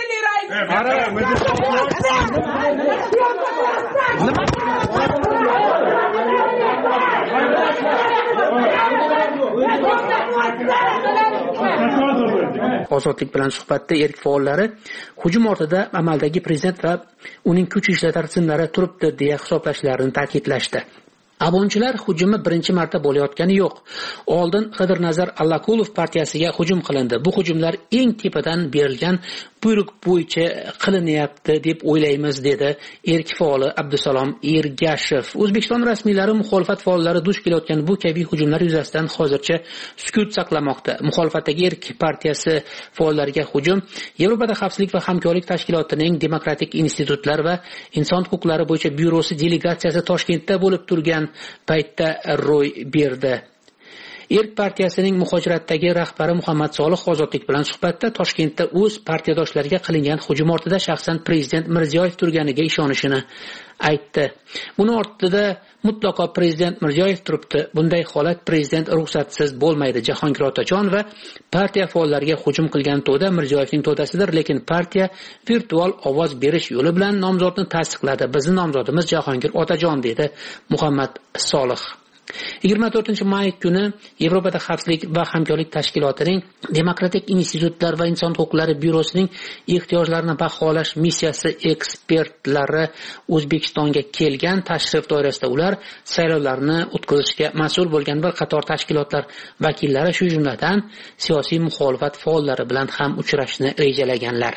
Ozodlik bilan suhbatda erk faollari hujum ortida amaldagi prezident va uning kuch ishlatar tizimlari turibdi deya hisoblashlarini ta'kidlashdi. Abonchilar hujumi birinchi marta bo'layotgani yo'q. Oldin Xidirnazar Allakulov partiyasiga hujum qilindi. Bu hujumlar eng tepadan berilgan buyruq bo'yicha qilinyapti deb o'ylaymiz, dedi erk faoli Abdusalom Ergashev. O'zbekiston rasmiylari muxolifat faollari duch kelayotgan bu kabi hujumlar yuzasidan hozircha sukut saqlamoqda. Muxolifatdagi erk partiyasi faollariga hujum Yevropada xavfsizlik va hamkorlik tashkilotining demokratik institutlar va inson huquqlari bo'yicha byurosi delegatsiyasi Toshkentda bo'lib turgan paytda ro'y berdi. Erk partiyasining muhojiratdagi rahbari Muhammad Solih Ozodlik bilan suhbatda Toshkentda o'z partiyadoshlariga qilingan hujum ortida shaxsan prezident Mirziyoyev turganiga ishonishini aytdi. Buni ortida mutlaqo prezident Mirziyoyev turibdi. Bunday holat prezident ruxsatsiz bo'lmaydi. Jahongir Otajon va partiya faollariga hujum qilgan to'da Mirziyoyevning to'dasidir, lekin partiya virtual ovoz berish yo'li bilan nomzodni tasdiqladi. Bizning nomzodimiz Jahongir Otajon dedi Muhammad Solih. yigirma to'rtinchi may kuni Yevropada xavfsizlik va hamkorlik tashkilotining Demokratik institutlar va inson huquqlari byurosining ehtiyojlarini baholash missiyasi ekspertlari O'zbekistonga kelgan. Tashrif doirasida ular saylovlarni o'tkazishga mas'ul bo'lgan bir qator tashkilotlar vakillari, shu jumladan siyosiy muxolifat faollari bilan ham uchrashni rejalaganlar.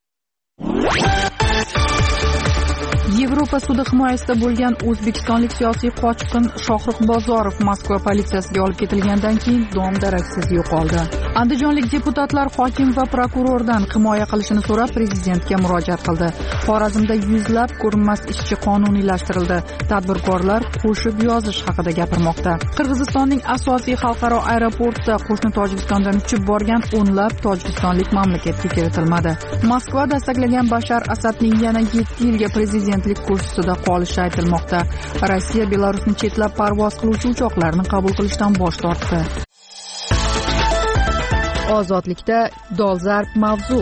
Yevropa sudi himoyasida bo'lgan o'zbekistonlik siyosiy qochqin Shohrux Bozorov Moskva politsiyasiga olib ketilgandan keyin dom daraksiz yo'qoldi. Andijonlik deputatlar hokim va prokurordan himoya qilishini so'rab prezidentga murojaat qildi. Xorazmda yuzlab ko'rinmas ishchi qonuniylashtirildi. Tadbirkorlar qo'shib yozish haqida gapirmoqda. Qirg'izistonning asosiy xalqaro aeroportida qo'shni Tojikistondan uchib borgan o'nlab tojikistonlik mamlakatga kiritilmadi. Moskva dastaklagan Bashar Asadning yana yetti yilga prezident kursisida qolishi aytilmoqda. Rossiya Belarusni chetlab parvoz qiluvchi uchoqlarni qabul qilishdan bosh tortdi. Ozodlikda dolzarb mavzu.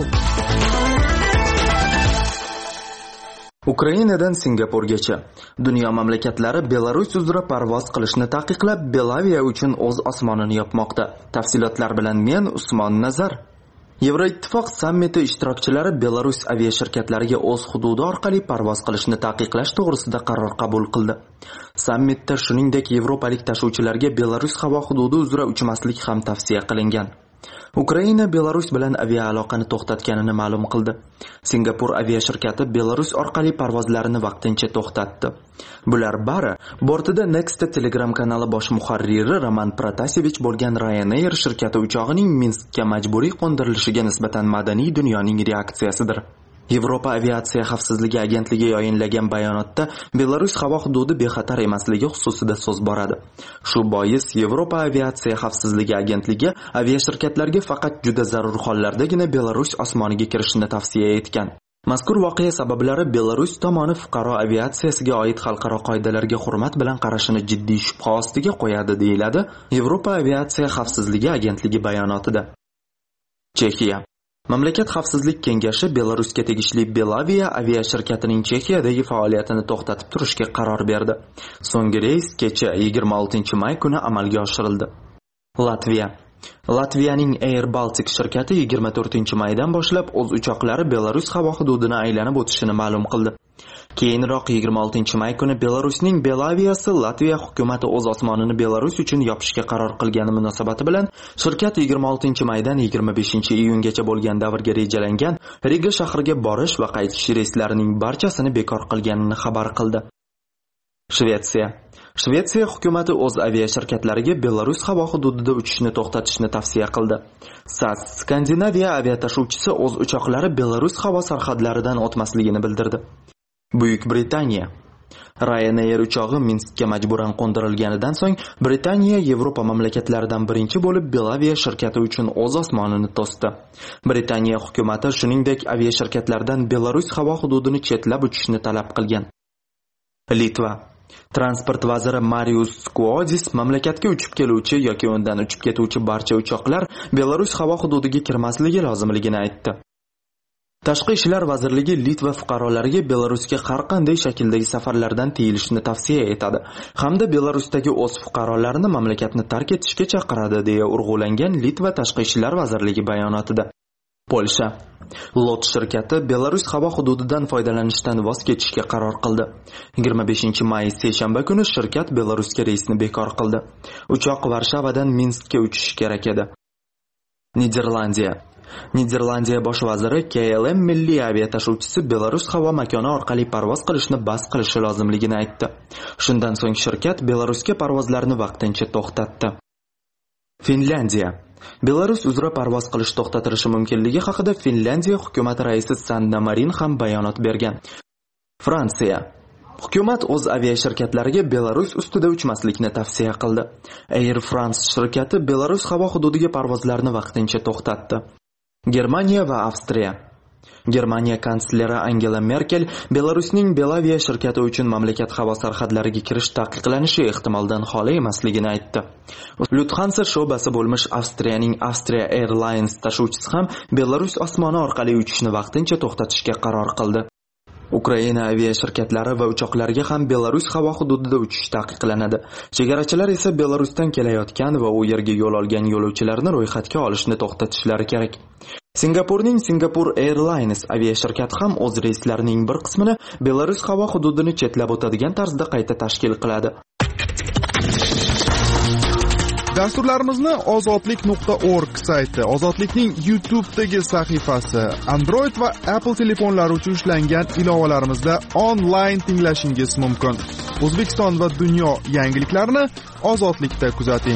Ukrainadan Singapurgacha dunyo mamlakatlari Belarus uzra parvoz qilishni taqiqlab, Belaviya uchun o'z osmonini yopmoqda. Tafsilotlar bilan men Usmon Nazar. Yevroittifoq sammiti ishtirokchilari Belarus aviashirkatlariga o'z hududi orqali parvoz qilishni taqiqlash to'g'risida qaror qabul qildi. Sammitda shuningdek yevropalik tashuvchilarga Belarus havo hududi uzra uchmaslik ham tavsiya qilingan. Ukraina Belarus bilan aviaaloqani to'xtatganini ma'lum qildi. Singapur aviashirkati Belarus orqali parvozlarini vaqtincha to'xtatdi. Bular bari bortida Next Telegram kanali bosh muharriri Roman Protasevich bo'lgan Ryanair shirkati uchog'ining Minskka majburiy qo'ndirilishiga nisbatan madaniy dunyoning reaksiyasidir. Yevropa aviatsiya xavfsizligi agentligi yayinlagan bayonotda Belarus havo hududi bexatar emasligi xususida so'z boradi. Shu bois Yevropa aviatsiya xavfsizligi agentligi aviashirkatlarga faqat juda zarur hollardagina Belarus osmoniga kirishni tavsiya etgan. Mazkur voqea sabablari Belarus tomoni fuqaro aviatsiyasiga oid xalqaro qoidalarga hurmat bilan qarashini jiddiy shubha ostiga qo'yadi, deyiladi Yevropa aviatsiya xavfsizligi agentligi bayonotida. Chexiya Mamlakat xavfsizlik kengashi Belarusga tegishli Belaviya aviashirkatining Chexiyadagi faoliyatini to'xtatib turishga qaror berdi. So'nggi reys kecha yigirma oltinchi may kuni amalga oshirildi. Latviya Latviyaning Air Baltic shirkati yigirma to'rtinchi maydan boshlab o'z uchoqlari Belarus havo hududini aylanib o'tishini ma'lum qildi. Keyinroq yigirma oltinchi may kuni Belarusning Belaviyasi Latviya hukumatı o'z osmonini Belarus uchun yopishga qaror qilgani munosabati bilan shirkat yigirma oltinchi maydan yigirma beshinchi iyungacha bo'lgan davrga rejalangan Riga shahriga borish va qaytish reyslarining barchasini bekor qilganini xabar qildi. Shvetsiya Shvetsiya hukumatı o'z aviashirkatlariga Belarus havo hududida uchishni to'xtatishni tavsiya qildi. S A S Skandinaviya aviatashuvchisi o'z uchoqlari Belarus havo sarhadlaridan o'tmasligini bildirdi. Buyuk Britaniya Ryanair uchog'i Minskka majburan qo'ndirilganidan so'ng Britaniya Yevropa mamlakatlaridan birinchi bo'lib Belaviya shirkati uchun o'z osmonini to'sdi. Britaniya hukumatı shuningdek aviashirkatlardan Belarus havo hududini chetlab uchishni talab qilgan. Litva Transport vaziri Marius Skuodis mamlakatga uchib keluvchi yoki undan uchib ketuvchi barcha uchoqlar Belarus havo hududiga kirmasligi lozimligini aytdi. Tashqi ishlar vazirligi Litva fuqarolariga Belarusga har qanday shakldagi safarlardan tiyilishni tavsiya etadi hamda Belarusdagi o'z fuqarolarini mamlakatni tark etishga chaqiradi, deya urg'ulangan Litva tashqi ishlar vazirligi bayonotida. Polsha Lot shirkati Belarus havo hududidan foydalanishdan voz kechishga qaror qildi. yigirma beshinchi may seshanba kuni shirkat Belarusga reysni bekor qildi. Uchoq Varshavadan Minskka uchishi kerak edi. Niderlandiya Niderlandiya bosh vaziri K L M milliy aviatashuvchisi Belarus havo makoni orqali parvoz qilishni bas qilishi lozimligini aytdi. Shundan so'ng shirkat Belarusga parvozlarni vaqtincha to'xtatdi. Finlandiya Belarus uzra parvoz qilish to'xtatilishi mumkinligi haqida Finlandiya hukumati raisi Sanna Marin ham bayonot bergan. Fransiya Hukumat o'z aviashirkatlariga Belarus ustida uchmaslikni tavsiya qildi. Air France shirkati Belarus havo hududiga parvozlarni vaqtincha to'xtatdi. Germaniya va Avstriya. Germaniya kansleri Angela Merkel Belarusning Belavia shirkati uchun mamlakat havo sarhadlariga kirish taqiqlanishi ehtimoldan xoli emasligini aytdi. Lufthansa sho'basi bo'lmish Avstriyaning Austria Airlines tashuvchisi ham Belarus osmoni orqali uchishni vaqtincha to'xtatishga qaror qildi. Ukraina aviashirkatlari va uchoqlarga ham Belarus havo hududida uchish taqiqlanadi. Chegarachilar esa Belarusdan kelayotgan va u yerga yo'l olgan yo'lovchilarni ro'yxatga olishni to'xtatishlari kerak. Singapurning Singapore Airlines aviashirkati ham o'z reyslarining bir qismini Belarus havo hududini chetlab o'tadigan tarzda qayta tashkil qiladi. Dasturlarimizni ozodlik nuqta org sayti, Ozodlikning YouTube'dagi sahifasi, Android va Apple telefonlari uchun ishlangan ilovalarimizda onlayn tinglashingiz mumkin. O'zbekiston va dunyo yangiliklarini Ozodlikda kuzating.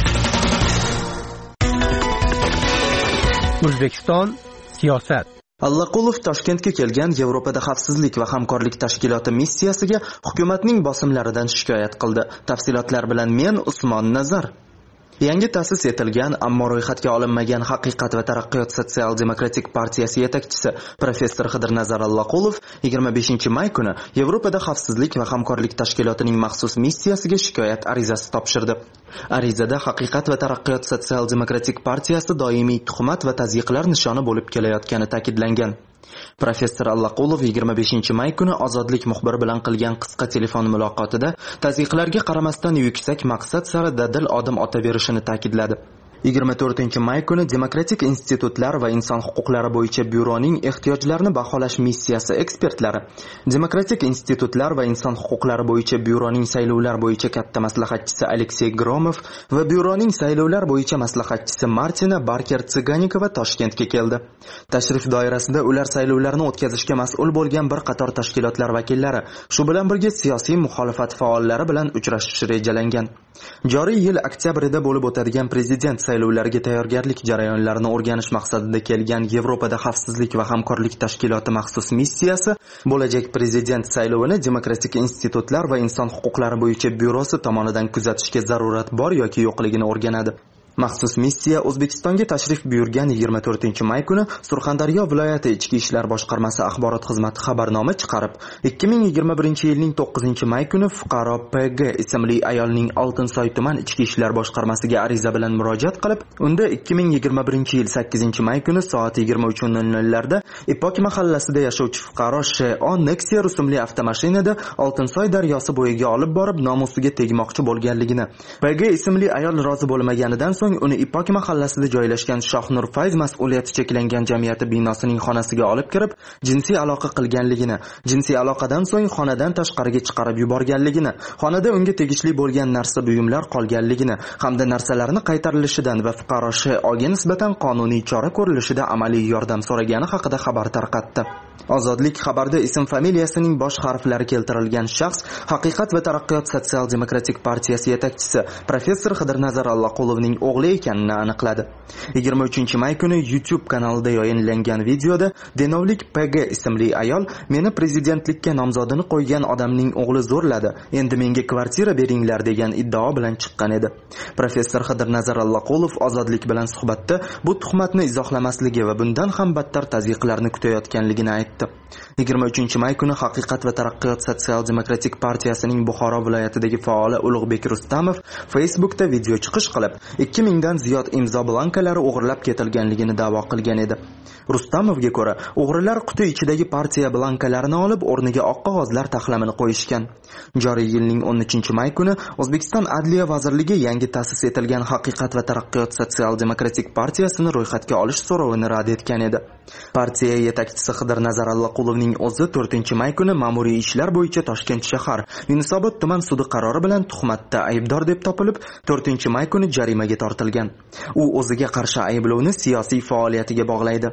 O'zbekiston siyosat. Allaqulov Toshkentga kelgan Yevropada xavfsizlik va hamkorlik tashkiloti missiyasiga hukumatning bosimlaridan shikoyat qildi. Tafsilotlar bilan men Usmon Nazar. Yangi ta'sis etilgan, ammo ro'yxatga olinmagan Haqiqat va taraqqiyot sotsial-demokratik partiyasi yetakchisi professor Xidirnazar Allaqulov yigirma beshinchi may kuni Yevropada xavfsizlik va hamkorlik tashkilotining maxsus missiyasiga shikoyat arizasi topshirdi. Arizada Haqiqat va taraqqiyot sotsial-demokratik partiyasi doimiy tuhmat va tazyiqlar nishoni bo'lib kelayotgani ta'kidlangan. Professor Allaqulov yigirma beshinchi may kuni Ozodlik muxbiri bilan qilgan qisqa telefon muloqotida tazyiqlarga qaramasdan yuksak maqsad sari dadil odim otaverishini ta'kidladi. yigirma to'rtinchi may kuni Demokratik institutlar va inson huquqlari bo'yicha byuroning ehtiyojlarini baholash missiyasi ekspertlari Demokratik institutlar va inson huquqlari bo'yicha byuroning saylovlar bo'yicha katta maslahatchisi Aleksey Gromov va byuroning saylovlar bo'yicha maslahatchisi Martina Barker-Tsiganikova Toshkentga keldi. Tashrif doirasida ular saylovlarni o'tkazishga mas'ul bo'lgan bir qator tashkilotlar vakillari, shu bilan birga siyosiy muxolifat faollari bilan uchrashish rejalangan. Joriy yil oktyabrida bo'lib o'tadigan prezident saylovlariga tayyorgarlik jarayonlarini o'rganish maqsadida kelgan Yevropada xavfsizlik va hamkorlik tashkiloti maxsus missiyasi bo'lajak prezident saylovini Demokratik institutlar va inson huquqlari bo'yicha byurosi tomonidan kuzatishga zarurat bor yoki yo'qligini o'rganadi. Maxsus missiya O'zbekistonga tashrif buyurgan yigirma to'rtinchi may kuni Surxondaryo viloyati Ichki ishlar boshqarmasi axborot xizmati xabarnoma chiqarib, ikki ming yigirma birinchi yilning to'qqizinchi may kuni fuqaro P G ismli ayolning Oltinsoy tuman Ichki ishlar boshqarmasiga ariza bilan murojaat qilib, unda ikki ming yigirma birinchi yil sakkizinchi may kuni soat yigirma uch nol nollarda Ipok mahallasida yashovchi fuqaro Sh O Nexia rusumli avtomashinada Oltinsoy daryosi bo'yiga olib borib nomusiga tegmoqchi bo'lganligini, P G ismli ayol rozi bo'lmaganidan so'ng uni Ipok mahallasida joylashgan Shohnur Fayz mas'uliyati cheklangan jamiyati binosining xonasiga olib kirib, jinsiy aloqa qilganligini, jinsiy aloqadan so'ng xonadan tashqariga chiqarib yuborganligini, xonada unga tegishli bo'lgan narsa buyumlar qolganligini hamda narsalarni qaytarilishidan va fuqaro Sh Oga nisbatan qonuniy chora ko'rilishida amaliy yordam so'ragani haqida xabar tarqatdi. Ozodlik xabarda ism familiyasining bosh harflari keltirilgan shaxs Haqiqat va taraqqiyot sotsial-demokratik partiyasi yetakchisi professor Xidirnazar Alloqulovning o'g'li ekanini aniqladi. yigirma uchinchi may kuni YouTube kanalida yayinlangan videoda Denovlik P G ismli ayol meni prezidentlikka nomzodini qo'ygan odamning o'g'li zo'rladi, endi menga kvartira beringlar degan iddao bilan chiqqan edi. Professor Xidirnazar Allaqulov Ozodlik bilan suhbatda bu tuhmatni izohlamasligi va bundan ham battar tazyiqlarni kutayotganligini aytdi. yigirma uchinchi may kuni Haqiqat va taraqqiyot sotsial-demokratik partiyasining Buxoro viloyatidagi faoli Ulug'bek Rustamov Facebookda video chiqish qilib, ikki mingdan ziyod imzo blankalari o'g'irlab ketilganligini da'vo qilgan edi. Rustamovga ko'ra, o'g'rilar quti ichidagi partiya blankalarini olib, o'rniga oq qog'ozlar taxlamini qo'yishgan. Joriy yilning o'n uchinchi may kuni O'zbekiston Adliya vazirligi yangi ta'sis etilgan Haqiqat va taraqqiyot sotsial-demokratik partiyasini ro'yxatga olish so'rovini rad etgan edi. Partiya yetakchisi Xidirnazar Alloqulovning o'zi to'rtinchi may kuni ma'muriy ishlar bo'yicha Toshkent shahar Yunusobod tuman sudi qarori bilan tuhmatda aybdor deb topilib, to'rtinchi may kuni jarimaga tortilgan. U o'ziga qarshi ayblovni siyosiy faoliyatiga bog'laydi.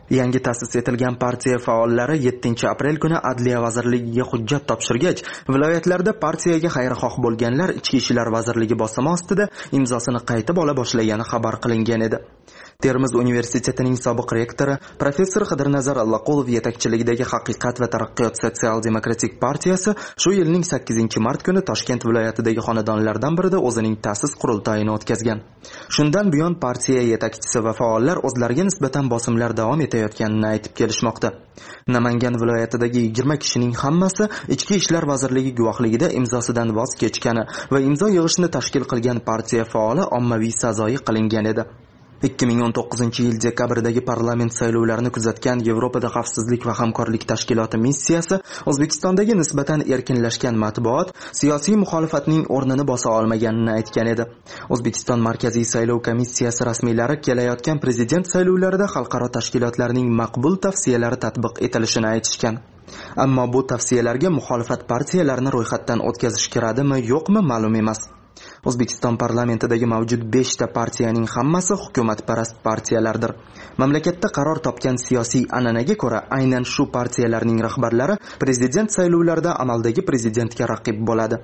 Yangi ta'sis etilgan partiya faollari yettinchi aprel kuni Adliya vazirligiga hujjat topshirgach, viloyatlarda partiyaga xayrixoh bo'lganlar Ichki ishlar vazirligi bosimi ostida imzosini qaytib ola boshlagani xabar qilingan edi. Termiz universitetining sobiq rektori professor Qidirnazar Allaqulov yetakchiligidagi Haqiqat va taraqqiyot sotsial-demokratik partiyasi shu yilning sakkizinchi mart kuni Toshkent viloyatidagi xonadonlardan birida o'zining ta'sis qurultoyini o'tkazgan. Shundan buyon partiya yetakchisi va faollar o'zlariga nisbatan bosimlar davom etayotganini aytib kelishmoqda. Namangan viloyatidagi yigirma kishining hammasi Ichki ishlar vazirligi guvohligida imzosidan voz kechgani va imzo yig'ishni tashkil qilgan partiya faoli ommaviy sazoyi qilingan edi. ikki ming o'n to'qqizinchi yil dekabrdagi parlament saylovlarini kuzatgan Yevropada xavfsizlik va hamkorlik tashkiloti missiyasi O'zbekistondagi nisbatan erkinlashgan matbuot siyosiy muxolifatning o'rnini bosa olmaganini aytgan edi. O'zbekiston Markaziy saylov komissiyasi rasmiylari kelayotgan prezident saylovlarida xalqaro tashkilotlarning maqbul tavsiyalari tatbiq etilishini aytishgan. Ammo bu tavsiyalarga muxolifat partiyalarini ro'yxatdan o'tkazish kiradimi, yo'qmi ma'lum emas. O'zbekiston parlamentidagi mavjud beshta partiyaning hammasi hukumatparast partiyalardir. Mamlakatda qaror topgan siyosiy an'anaga ko'ra, aynan shu partiyalarning rahbarlari prezident saylovlarida amaldagi prezidentga raqib bo'ladi.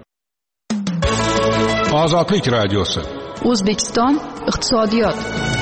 Ozodlik radiosi. O'zbekiston iqtisodiyot.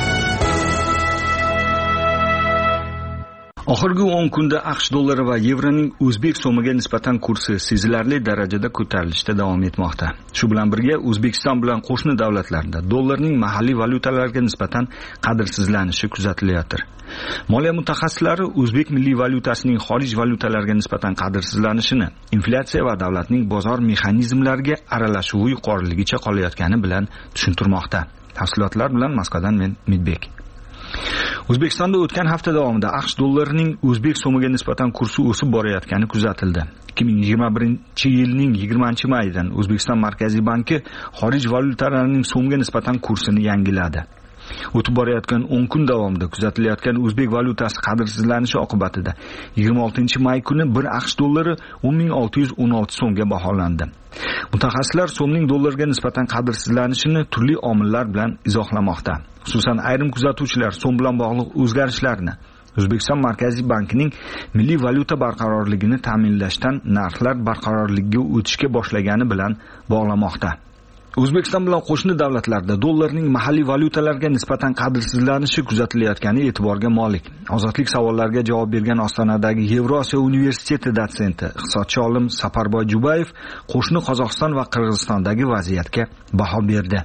Oxirgi o'n kunda AQSh dollari va yevroning o'zbek so'miga nisbatan kursi sezilarli darajada ko'tarilishda davom etmoqda. Shu bilan birga O'zbekiston bilan qo'shni davlatlarda dollarning mahalliy valyutalarga nisbatan qadrsizlanishi kuzatilayotir. Moliya mutaxassislari o'zbek milliy valyutasining xorij valyutalarga nisbatan qadrsizlanishini inflyatsiya va davlatning bozor mexanizmlariga aralashuvi yuqoriligicha qolayotgani bilan tushuntirmoqda. Tafsilotlar bilan Moskvadan men Midbek. O'zbekistonda o'tgan hafta davomida AQSh dollarining o'zbek so'miga nisbatan kursi o'sib borayotgani kuzatildi. ikki ming yigirma birinchi yilning yigirmanchi mayidan O'zbekiston Markaziy banki xorij valyutalarining so'mga nisbatan kursini yangiladi. O'tib borayotgan o'n kun davomida kuzatilayotgan o'zbek valyutasi qadrsizlanishi oqibatida yigirma oltinchi may kuni bir AQSh dollari o'n ming olti yuz o'n olti so'mga baholandi. Mutaxassislar so'mning dollarga nisbatan qadrsizlanishini turli omillar bilan izohlamoqda. Xususan ayrim kuzatuvchilar so'm bilan bog'liq o'zgarishlarni O'zbekiston Markaziy bankining milliy valyuta barqarorligini ta'minlashdan narxlar barqarorligiga o'tishga boshlagani bilan bog'lamoqda. O'zbekiston bilan qo'shni davlatlarda dollarning mahalliy valyutalarga nisbatan qadrsizlanishi kuzatilayotgani e'tiborga molik. Ozodlik savollariga javob bergan Ostonadagi Yevrosiyo universiteti dotsenti, iqtisodchi olim Safarboy Jubayev qo'shni Qozog'iston va Qirg'izistondagi vaziyatga baho berdi.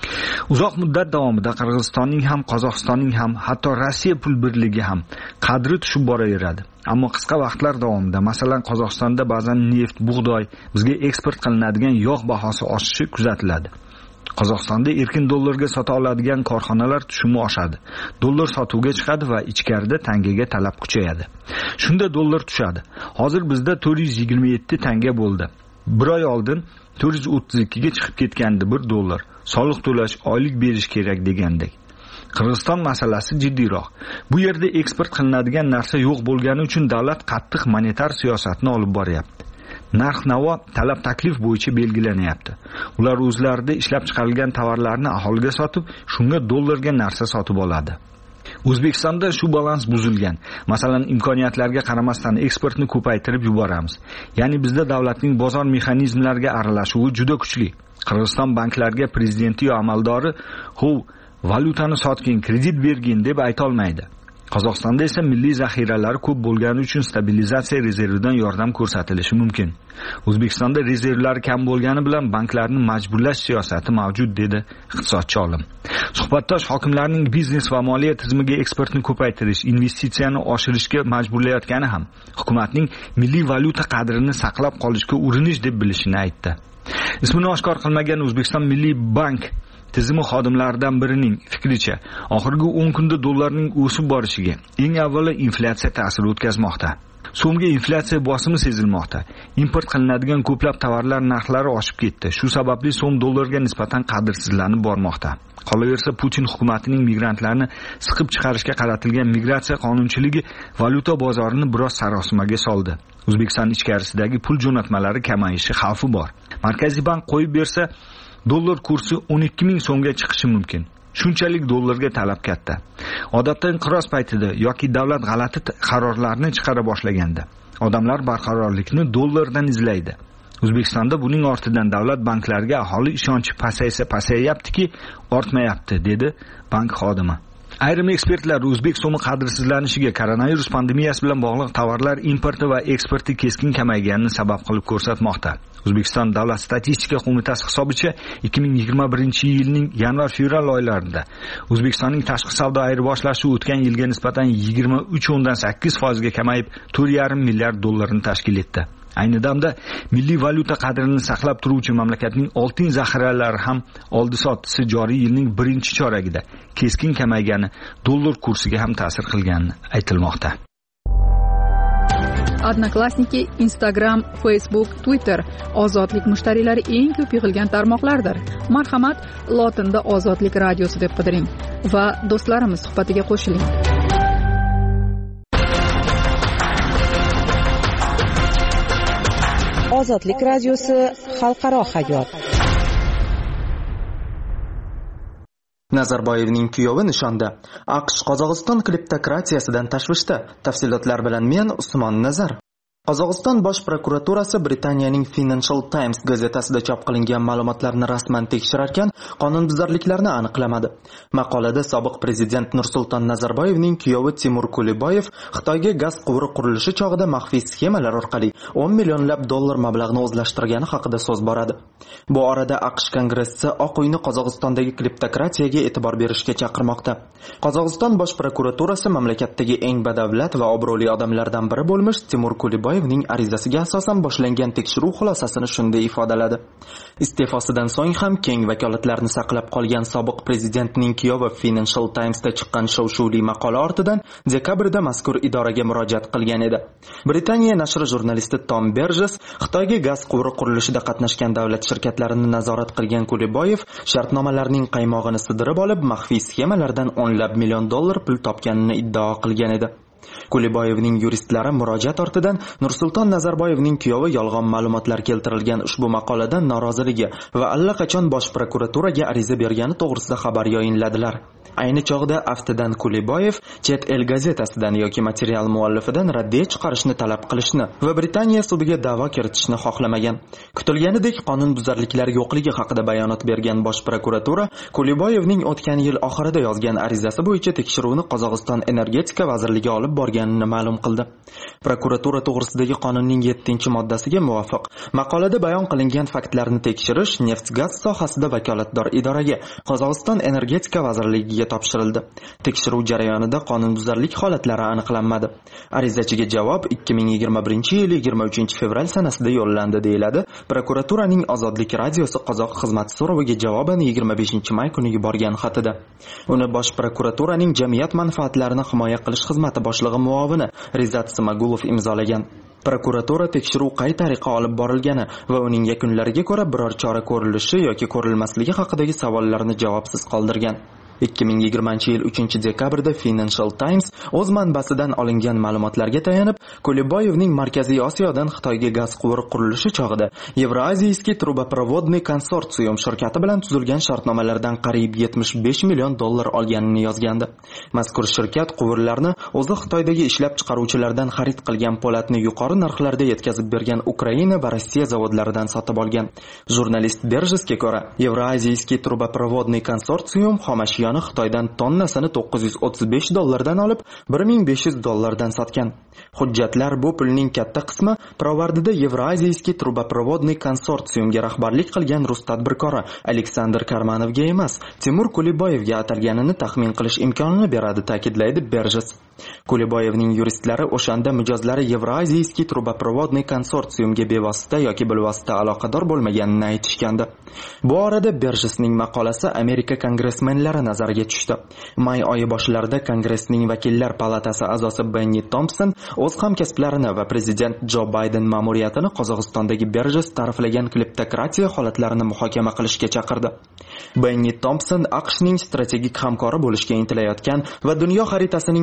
Uzoq muddat davomida Qirg'izistonning ham, Qozog'istonning ham, hatto Rossiya pul birligi ham qadri tushib boraveradi. Ammo qisqa vaqtlar davomida, masalan, Qozog'istonda ba'zan neft, bug'doy, bizga eksport qilinadigan yog' bahosi oshishi kuzatiladi. Qozog'istonda erkin dollarga sota oladigan korxonalar tushumi oshadi. Dollar sotuvga chiqadi va ichkarida tangaga talab kuchayadi. Shunda dollar tushadi. Hozir bizda to'rt yuz yigirma yetti tanga bo'ldi. Bir oy oldin to'rt yuz o'ttiz ikkiga chiqib ketgandi bir dollar. Soliq to'lash, oylik berish kerak degandek. Qirg'iziston masalasi jiddiyroq. Bu yerda eksport qilinadigan narsa yo'q bo'lgani uchun davlat qattiq monetar siyosatni olib boryapti. Narx-navo talab taklif bo'yicha belgilanyapti. Ular o'zlarida ishlab chiqarilgan tovarlarni aholiga sotib, shunga dollarga narsa sotib oladi. O'zbekistonda shu balans buzilgan. Masalan, imkoniyatlarga qaramasdan eksportni ko'paytirib yuboramiz. Ya'ni bizda davlatning bozor mexanizmlariga aralashuvi juda kuchli. Qirg'iziston banklarga prezidenti yo amaldori "Hov, valyutani sotgin, kredit bergin" deb ayta olmaydi. Qozog'istonda esa milliy zaxiralari ko'p bo'lgani uchun stabilizatsiya rezervidan yordam ko'rsatilishi mumkin. O'zbekistonda rezervlar kam bo'lgani bilan banklarni majburlash siyosati mavjud, dedi iqtisodchi olim. Suhbatdosh hokimlarning biznes va moliya tizimiga eksportni ko'paytirish, investitsiyani oshirishga majburlayotgani ham hukumatning milliy valyuta qadrini saqlab qolishga urinish deb bilishini aytdi. Ismini oshkor qilmagan O'zbekiston Milliy bank tizimi xodimlaridan birining fikricha, oxirgi o'n kunda dollarning o'sib borishiga eng avvalo inflyatsiya ta'sir o'tkazmoqda. So'mga inflyatsiya bosimi sezilmoqda. Import qilinadigan ko'plab tovarlar narxlari oshib ketdi. Shu sababli so'm dollarga nisbatan qadrsizlanib bormoqda. Qolaversa, Putin hukumatining migrantlarni siqib chiqarishga qaratilgan migratsiya qonunchiligi valyuta bozorini biroz sarosimaga soldi. O'zbekiston ichkarisidagi pul jo'natmalari kamayishi xavfi bor. Markaziy bank qo'yib bersa, dollar kursi o'n ikki ming so'mga chiqishi mumkin. Shunchalik dollarga talab katta. Odatda inqiroz paytida yoki davlat g'alati qarorlarni chiqara boshlaganda odamlar barqarorlikni dollardan izlaydi. O'zbekistonda buning ortidan davlat banklariga aholi ishonchi pasaysa pasayaptiki, ortmayapti, dedi bank xodimi. Ayrim ekspertlar o'zbek so'mi qadrsizlanishiga koronavirus pandemiyasi bilan bog'liq tovarlar importi va eksporti keskin kamayganini sabab qilib ko'rsatmoqda. O'zbekiston Davlat statistika qo'mitasi hisobicha ikki ming yigirma birinchi yilning yanvar-fevral oylarida O'zbekistonning tashqi savdo ayirboshlashi o'tgan yilga nisbatan yigirma uch o'ndan sakkiz foizga kamayib to'rt yarim milliard dollarni tashkil etdi. Ayni damda milliy valyuta qadrini saqlab turuvchi mamlakatning oltin zaxiralari ham oldi-sotdisi joriy yilning birinchi choragida keskin kamaygani dollar kursiga ham ta'sir qilgani aytilmoqda. Odnoklassniki, Instagram, Facebook, Twitter ozodlik mushtariylari eng ko'p yig'ilgan tarmoqlardir. Marhamat, lotinda Ozodlik radiosi deb qidiring va do'stlarimiz suhbatiga qo'shiling. Ozodlik radiosi xalqaro hayot. Nazarboyevning kuyovi nishonda. AQSh Qozog'iston kleptokratiyasidan tashvishda. Tafsilotlar bilan men Usmon Nazar. Qozog'iston bosh prokuraturasi Britaniyaning Financial Times gazetasida chop qilingan ma'lumotlarni rasman tekshirarkan, qonunbuzarliklarni aniqlamadi. Maqolada sobiq prezident Nursulton Nazarboyevning kuyovi Timur Kuliboyev Xitoyga gaz quvuri qurilishi chog'ida maxfiy sxemalar orqali o'n millionlab dollar mablag'ni o'zlashtirgani haqida so'z boradi. Bu orada AQSh Kongressi Oq uyni Qozog'istondagi kleptokratiyaga e'tibor berishga chaqirmoqda. Qozog'iston bosh prokuraturasi mamlakatdagi eng badavlat va obro'li odamlardan biri bo'lmish Timur Kuliboyev ning arizasiga asosan boshlangan tekshiruv xulosasini shunday ifodaladi. Iste'fosidan so'ng ham keng vakolatlarni saqlab qolgan sobiq prezidentning kuyovi Financial Timesda chiqqan shov-shuvli maqola ortidan dekabrda mazkur idoraga murojaat qilgan edi. Britaniya nashri jurnalisti Tom Berges Xitoyga gaz quvuri qurilishida qatnashgan davlat shirkatlarini nazorat qilgan Kuliboyev shartnomalarning qaymog'ini sidirib olib, maxfiy sxemalardan o'nlab million dollar pul topganini iddao qilgan edi. Kuliboyevning yuristlari murojaat ortidan Nursulton Nazarboyevning kuyovi yolg'on ma'lumotlar keltirilgan ushbu maqoladan noroziligi va allaqachon bosh prokuraturaga ariza bergani to'g'risida xabar yoyinladilar. Ayni chog'da aftidan Kuliboyev Chet el gazetasidan yoki material muallifidan raddiya chiqarishni talab qilishni va Britaniya sudiga da'vo kiritishni xohlamagan. Kutilganidek qonunbuzarliklar yo'qligi haqida bayonot bergan bosh prokuratura Kuliboyevning o'tgan yil oxirida yozgan arizasi bo'yicha tekshiruvni Qozog'iston energetika vazirligi olib borganini ma'lum qildi. Prokuratura to'g'risidagi qonunning yettinchi moddasiga muvofiq maqolada bayon qilingan faktlarni tekshirish neft-gaz sohasida vakolatdor idoraga Qozog'iston energetika vazirligiga topshirildi. Tekshiruv jarayonida qonunbuzarlik holatlari aniqlanmadi. Arizachiga javob ikki ming yigirma birinchi yil yigirma uchinchi fevral sanasida yo'llandi, deyiladi prokuraturaning Ozodlik radiosi qozoq xizmati so'roviga javoban yigirma beshinchi may kuni yuborgan xatida. Uni bosh prokuraturaning jamiyat manfaatlarini himoya qilish xizmati boshlig'i muovini Rizat Smagulov imzolagan. Prokuratura tekshiruv qay tariqa olib borilgani va uning yakunlariga ko'ra biror chora ko'rilishi yoki ko'rilmasligi haqidagi savollarni javobsiz qoldirgan. ikki ming yigirmanchi yil uchinchi dekabrda Financial Times o'z manbasidan olingan ma'lumotlarga tayanib, Kuliboyevning Markaziy Osiyodan Xitoyga gaz quvuri qurilishi chog'ida Евразийский трубопроводный konsorsium shirkati bilan tuzilgan shartnomalardan qariyb yetmish besh million dollar olganini yozgandi. Mazkur shirkat quvurlarni o'zi Xitoydagi ishlab chiqaruvchilardan xarid qilgan po'latni yuqori narxlarda yetkazib bergan Ukraina va Rossiya zavodlaridan sotib olgan. Jurnalist Berjesga ko'ra, Евразийский трубопроводный konsorsium xomashyo Xitoydan tonnasini to'qqiz yuz o'ttiz besh dollardan olib bir ming besh yuz dollardan sotgan. Hujjatlar bu pulning katta qismi Provardida Евразийский трубопроводный konsorsiumga rahbarlik qilgan rus tadbirkori Aleksandr Karmanovga emas, Timur Kuliboyevga atalganini taxmin qilish imkonini beradi, ta'kidlaydi Berjes. Kuliboyevning yuristlari o'shanda mijozlari Евразийский трубопроводный konsorsiumga bevosita yoki bilvosita aloqador bo'lmaganini aytishgandi. Bu orada Berjesning maqolasi Amerika kongressmenlari nazariga tushdi. May oyi boshlarida Kongressning vakillar palatasi a'zosi Benny Thompson o'z hamkasblarini va prezident Jo Bayden ma'muriyatini Qozog'istondagi Berjes ta'riflagan kleptokratiya holatlarini muhokama qilishga chaqirdi. Benny Thompson AQShning strategik hamkori bo'lishga intilayotgan va dunyo xaritasining muhim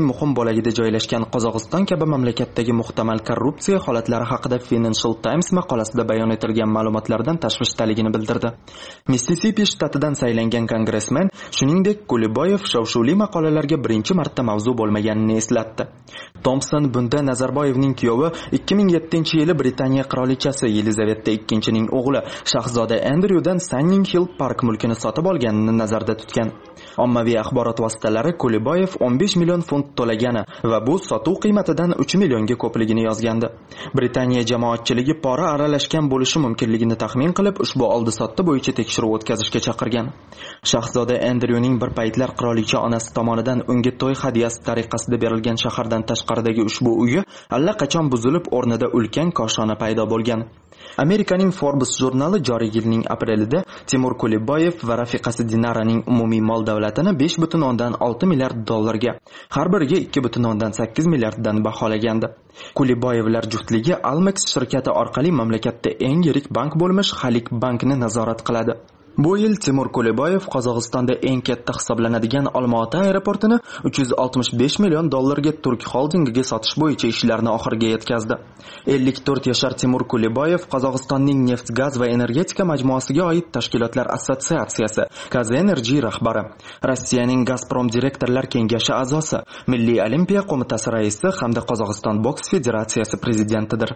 bo'lagida joylashgan Qozog'iston kabi mamlakatdagi muhtamal korrupsiya holatlari haqida Financial Times maqolasida bayon etilgan ma'lumotlardan tashvishdaligini bildirdi. Missisipi shtatidan saylangan kongressmen, shuningdek, Kuliboyev shov-shuvli maqolalarga birinchi marta mavzu bo'lmaganini eslatdi. Thompson bunda Nazarboyevning kuyovi ikki ming yettinchi yili Britaniya qirolichasi Yelizaveta ikkinchining o'g'li shahzoda Andrewdan Sunning Hill Park mulkini sotib olganini nazarda tutgan. Ommaviy axborot vositalari Kuliboyev o'n besh million funt to'lagani va bu sotuv qiymatidan uch millionga ko'pligini yozgandi. Britaniya jamoatchiligi pora aralashgan bo'lishi mumkinligini taxmin qilib, ushbu oldi-sotdi bo'yicha tekshiruv o'tkazishga chaqirgan. Shahzoda Andrewning bir paytlar qirolicha onasi tomonidan unga to'y hadyasi tariqasida berilgan shahardan tashqaridagi ushbu uyi allaqachon buzilib, o'rnida ulkan koshona paydo bo'lgan. Amerikaning Forbes jurnali joriy yilning aprelida Timur Kuliboyev va rafiqasi Dinaraning umumiy mol davlatini besh butun o'ndan olti milliard dollarga, har biriga ikki butun o'ndan sakkiz milliarddan baholagandi. Kuliboyevlar juftligi Almex shirkati orqali mamlakatda eng yirik bank bo'lmish Xalik bankni nazorat qiladi. Bu yil Timur Kuliboyev Qozog'istonda eng katta hisoblanadigan Olma-ota aeroportini uch yuz oltmish besh million dollarga Turk holdingiga sotish bo'yicha ishlarni oxiriga yetkazdi. ellik to'rt yashar Timur Kuliboyev Qozog'istonning neft, gaz va energetika majmuasiga oid tashkilotlar assotsiatsiyasi Kazenergy rahbari, Rossiyaning Gazprom direktorlar kengashi a'zosi, Milliy olimpiya qo'mitasi raisi hamda Qozog'iston boks federatsiyasi prezidentidir.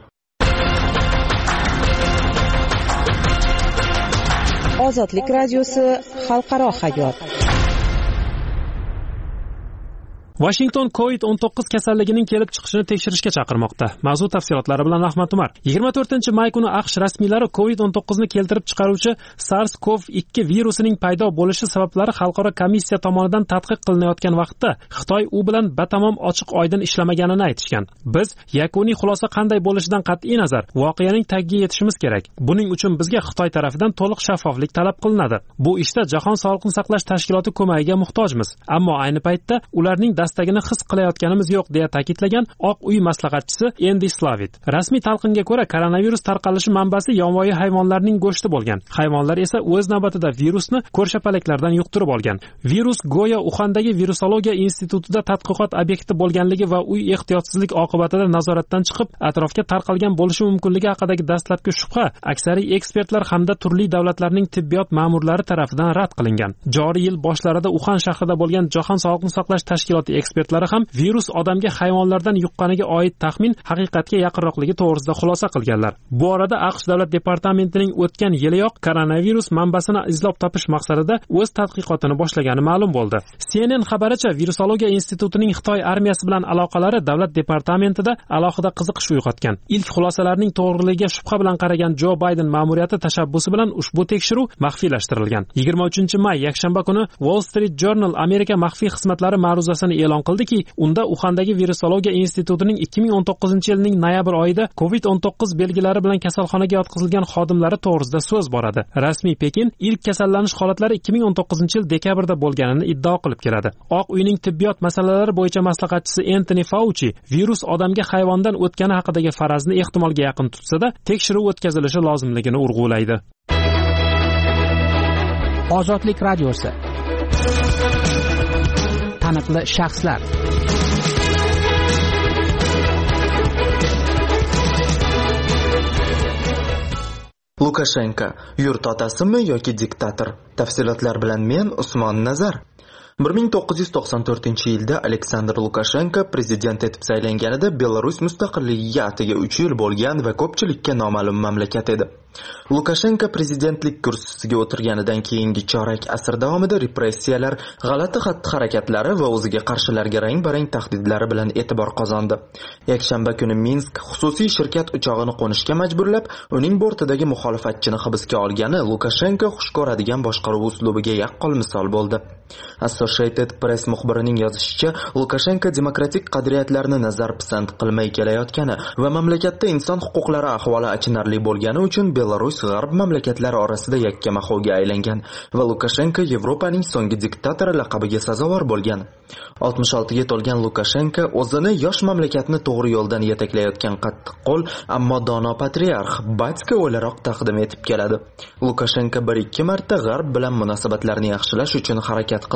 Ozodlik radiosi xalqaro hayot. Washington covid o'n to'qqiz kasalligining kelib chiqishini tekshirishga chaqirmoqda. Mavzu tafsilotlari bilan Ahmad Umar. yigirma to'rtinchi may kuni AQSh rasmiylari covid o'n to'qqiz ni keltirib chiqaruvchi SARS-CoV ikki virusining paydo bo'lishi sabablari xalqaro komissiya tomonidan tadqiq qilinayotgan vaqtda Xitoy u bilan batamom ochiq oydin ishlamaganini aytishgan. Biz yakuniy xulosa qanday bo'lishidan qat'iy nazar voqeaning tagiga yetishimiz kerak. Buning uchun bizga Xitoy tarafidan to'liq shaffoflik talab qilinadi. Bu ishda Jahon sog'liqni saqlash tashkiloti ko'magiga muhtojmiz. Ammo ayni paytda ularning dastagini his qilayotganimiz yo'q deya ta'kidlagan Oq uy maslahatchisi Andy Slavitt. Rasmiy talqinga ko'ra koronavirus tarqalishi manbasi yovvoyi hayvonlarning go'shti bo'lgan. Hayvonlar esa o'z navbatida virusni ko'rshapalaklardan yuqtirib olgan. Virus go'yo Uxandagi virusologiya institutida tadqiqot obyekti bo'lganligi va uy ehtiyotsizlik oqibatida nazoratdan chiqib atrofga tarqalgan bo'lishi mumkinligi haqidagi dastlabki shubha aksariy ekspertlar hamda turli davlatlarning tibbiyot ma'murlari tomonidan rad qilingan. Joriy yil boshlarida Uxan shahrida bo'lgan Jahon sog'liqni saqlash tashkiloti ekspertlari ham virus odamga hayvonlardan yuqqaniga oid taxmin haqiqatga yaqinroqligi to'g'risida xulosa qilganlar. Bu orada AQSh davlat departamentining o'tgan yiliyoq koronavirus manbasini izlab topish maqsadida o'z tadqiqotini boshlagani ma'lum bo'ldi. C N N xabaricha virusologiya institutining Xitoy armiyasi bilan aloqalari davlat departamentida alohida qiziqish uyg'otgan. Ilk xulosalarning to'g'riligiga shubha bilan qaragan Jo Bayden ma'muriyati tashabbusi bilan ushbu tekshiruv maxfiylashtirilgan. yigirma uchinchi may yakshanba kuni Wall Street Journal Amerika maxfiy xizmatlari ma'ruzasini e'lon qildiki, unda Uxandagi virusologiya institutining ikki ming o'n to'qqizinchi yilning noyabr oyida covid o'n to'qqiz belgilari bilan kasalxonaga yotqizilgan xodimlari to'g'risida so'z boradi. Rasmiy Pekin ilk kasallanish holatlari ikki ming o'n to'qqizinchi yil dekabrda bo'lganini iddao qilib keladi. Oq uyning tibbiyot masalalari bo'yicha maslahatchisi Anthony Fauci virus odamga hayvondan o'tgani haqidagi farazni ehtimolga yaqin tutsa-da, tekshiruv o'tkazilishi lozimligini urg'ulaydi. Ozodlik radiosi. Taniqli shaxslar. Lukashenko yurt otasimi yoki diktator? Tafsilotlar bilan men Usmon Nazar. bir ming to'qqiz yuz to'qson to'rtinchi yilda Aleksandr Lukashenko prezident etib saylanganida Belarus mustaqilligiga atigi uch yil bo'lgan va ko'pchilikka noma'lum mamlakat edi. Lukashenko prezidentlik kursisiga o'tirganidan keyingi chorak asr davomida repressiyalar, g'alati xatti-harakatlari va o'ziga qarshilarga rang-barang tahdidlari bilan e'tibor qozondi. Yakshanba kuni Minsk xususiy shirkat uchog'ini qo'nishga majburlab, uning bortidagi muxolifatchini hibsga olgani Lukashenko xush ko'radigan boshqaruv uslubiga yaqqol misol bo'ldi. Associated Press muxbirining yozishicha, Lukashenko demokratik qadriyatlarni nazar pisand qilmay kelayotgani va mamlakatda inson huquqlari ahvoli achinarli bo'lgani uchun Belarus g'arb mamlakatlari orasida yakkamahovga aylangan va Lukashenko Yevropaning so'nggi diktatori laqabiga sazovor bo'lgan. oltmish oltiga to'lgan Lukashenko o'zini yosh mamlakatni to'g'ri yo'ldan yetaklayotgan qattiqqo'l, ammo dono patriarx, batska o'laroq taqdim etib keladi. Lukashenko bir ikki marta g'arb bilan munosabatlarni yaxshilash uchun harakat qildi.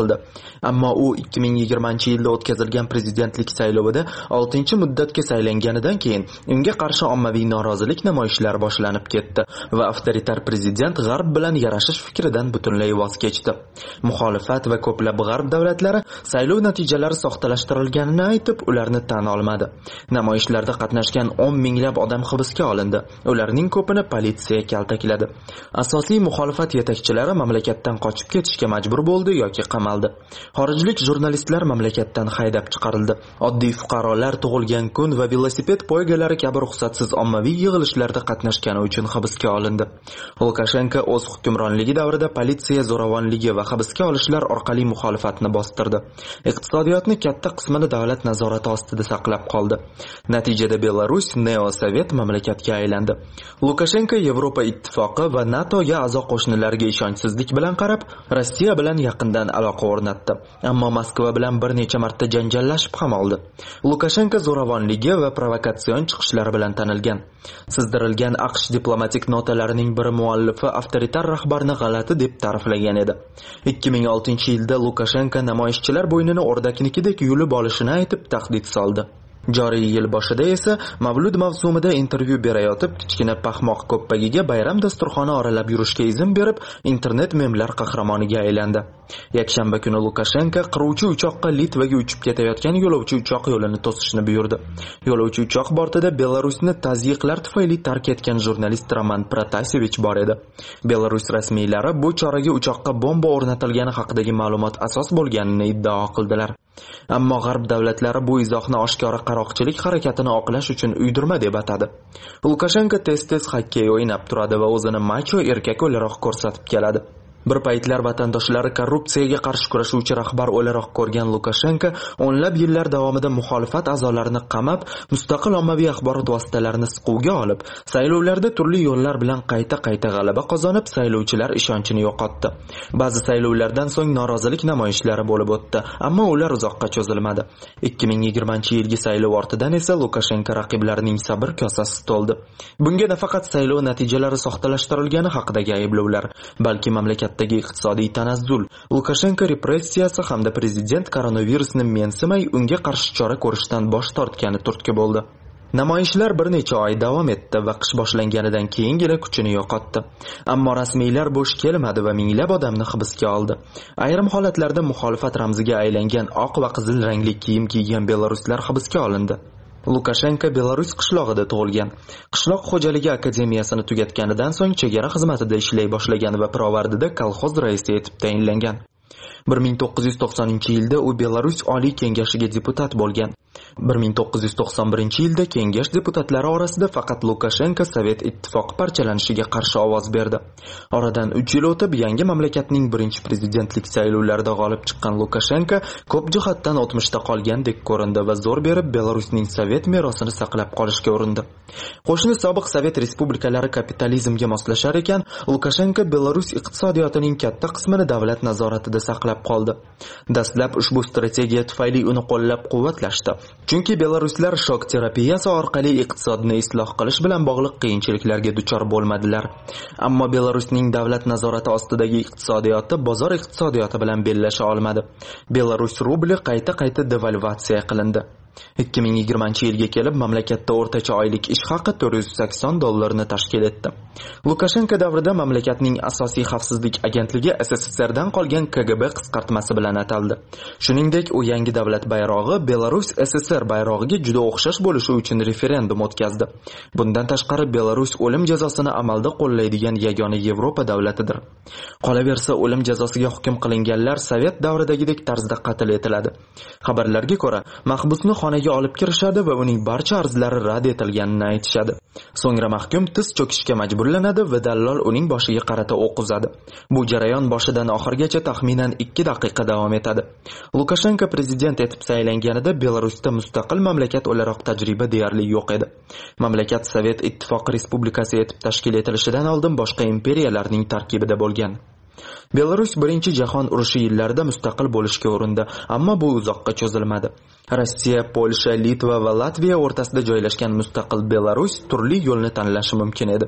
Ammo u ikki ming yigirmanchi yilda o'tkazilgan prezidentlik saylovida oltinchi muddatga saylanganidan keyin unga qarshi ommaviy norozilik namoyishlari boshlanib ketdi va avtoritar prezident G'arb bilan yarashish fikridan butunlay voz kechdi. Muxolifat va ko'plab G'arb davlatlari saylov natijalari soxtalashtirilganini aytib, ularni tan olmadi. Namoyishlarda qatnashgan o'n minglab odam hibsga olindi. Ularning ko'pini politsiya kaltakladi. Asosiy muxolifat yetakchilari mamlakatdan qochib ketishga majbur bo'ldi yoki qamaldi. Xorijlik jurnalistlar mamlakatdan haydab chiqarildi. Oddiy fuqarolar tug'ilgan kun va velosiped poygalari kabi ruxsatsiz ommaviy yig'ilishlarda qatnashgani uchun hibsga olindi. Lukashenko o'z hukmronligi davrida politsiya zo'ravonligi va hibsga olishlar orqali muxolifatni bostirdi. Iqtisodiyotni katta qismini davlat nazorati ostida saqlab qoldi. Natijada Belarus neo-sovet mamlakatga aylandi. Lukashenko Yevropa ittifoqi va NATOga a'zo qo'shnilariga ishonchsizlik bilan qarab, Rossiya bilan yaqindan aloqa o'rnatdi. Ammo Moskva bilan bir necha marta janjallashib ham oldi. Lukashenko zo'ravonligi va provokatsion chiqishlari bilan tanilgan. Sizdirilgan AQSh diplomatik notalarining bir muallifi avtoritar rahbarni g'alati deb ta'riflagan edi. ikki ming oltinchi yilda Lukashenko namoyishchilar bo'ynini o'rdaknikidek yulib olishini aytib tahdid soldi. Joriy yil boshida esa Mavlud mavsumida intervyu berayotib kichkina paxmoq ko'ppagiga bayram dasturxoni oralab yurishga izn berib, internet memlar qahramoniga aylandi. Yakshanba kuni Lukashenko qiruvchi uchoqqa Litvaga uchib ketayotgan yo'lovchi uchoq yo'lini to'sishni buyurdi. Yo'lovchi uchoq bortida Belarusni tazyiqlar tufayli tark etgan jurnalist Roman Protasevich bor edi. Belarus rasmiylari bu choraga uchoqqa bomba o'rnatilgani haqidagi ma'lumot asos bo'lganini iddao qildilar. Ammo G'arb davlatlari bu izohni oshkora qaroqchilik harakatini oqlash uchun uydirma deb atadi. Lukashenko tez-tez xokkey o'ynab turadi va o'zini macho erkak o'laroq ko'rsatib keladi. Bir paytlar vatandoshlari korrupsiyaga qarshi kurashuvchi rahbar o'laroq ko'rgan Lukashenko o'nlab yillar davomida muxolifat a'zolarini qamab, mustaqil ommaviy axborot vositalarini siquvga olib, saylovlarda turli yo'llar bilan qayta-qayta g'alaba qozonib, saylovchilar ishonchini yo'qotdi. Ba'zi saylovlardan so'ng norozilik namoyishlari bo'lib o'tdi, ammo ular uzoqqa cho'zilmadi. ikki ming yigirmanchi yilgi saylov ortidan esa Lukashenko raqiblarining sabr kosasi to'ldi. Bunga nafaqat saylov natijalari soxtalashtirilgani haqidagi ayblovlar, balki mamlakat iqtisodiy tanazzul, Lukashenko repressiyasi hamda prezident koronavirusni mensimay unga qarshi chora ko'rishdan bosh tortgani turtki bo'ldi. Namoyishlar bir necha oy davom etdi va qish boshlanganidan keyingina kuchini yo'qotdi. Ammo rasmiylar bo'sh kelmadi va minglab odamni hibsga oldi. Ayrim holatlarda muxolifat ramziga aylangan oq va qizil rangli kiyim kiygan belaruslar hibsga olindi. Lukashenko Belarus qishlog'ida tug'ilgan. Qishloq xo'jaligi akademiyasini tugatganidan so'ng chegara xizmatida ishlay boshlagan va Pirovardida kolxoz raisi etib tayinlangan. bir ming to'qqiz yuz to'qsoninchi yilda u Belarus Oliy kengashiga deputat bo'lgan. bir ming to'qqiz yuz to'qson birinchi yilda kengash deputatlari orasida faqat Lukashenko Sovet ittifoqi parchalanishiga qarshi ovoz berdi. Oradan uch yil o'tib yangi mamlakatning birinchi prezidentlik saylovlarida g'olib chiqqan Lukashenko ko'p jihatdan o'tmishda qolgandek ko'rindi va zo'r berib Belarusning Sovet merosini saqlab qolishga urindi. Qo'shni sobiq Sovet respublikalari kapitalizmga moslashar ekan, Lukashenko Belarus iqtisodiyotining katta qismini davlat nazoratida saqlab qoldi. Dastlab ushbu strategiya tufayli uni qo'llab-quvvatlashdi. Chunki belaruslar shok terapiyasi orqali iqtisodni isloh qilish bilan bog'liq qiyinchiliklarga duchor bo'lmadilar. Ammo Belarusning davlat nazorati ostidagi iqtisodiyoti bozor iqtisodiyoti bilan bellasha olmadi. Belarus rubli qayta-qayta devalvatsiya qilindi. ikki ming yigirmanchi yilga kelib mamlakatda o'rtacha oylik ish haqi to'rt yuz sakson dollarni tashkil etdi. Lukashenko davrida mamlakatning asosiy xavfsizlik agentligi S S S Rdan qolgan K G B qisqartmasi bilan ataldi. Shuningdek, u yangi davlat bayrog'i Belarus S S R bayrog'iga juda o'xshash bo'lishi uchun referendum o'tkazdi. Bundan tashqari Belarus o'lim jazosini amalda qo'llaydigan yagona Yevropa davlatidir. Qolaversa, o'lim jazosiga hukm qilinganlar Sovet davridagidek tarzda qatl etiladi. Xabarlarga ko'ra, mahbusni xonaga olib kirishadi va uning barcha arzlari rad etilganini aytishadi. So'ngra mahkum tiz cho'kishga majburlanadi va dallol uning boshiga qarata o'q uzadi. Bu jarayon boshidan oxirigacha taxminan ikki daqiqa davom etadi. Lukashenko prezident etib saylanganida Belarusda mustaqil mamlakat o'laroq tajriba deyarli yo'q edi. Mamlakat Sovet ittifoqi respublikasi etib tashkil etilishidan oldin boshqa imperiyalarning tarkibida bo'lgan. Belarus birinchi jahon urushi yillarida mustaqil bo'lishga urindi, ammo bu uzoqqa cho'zilmadi. Rossiya, Polsha, Litva va Latviya o'rtasida joylashgan mustaqil Belarus turli yo'lni tanlashi mumkin edi.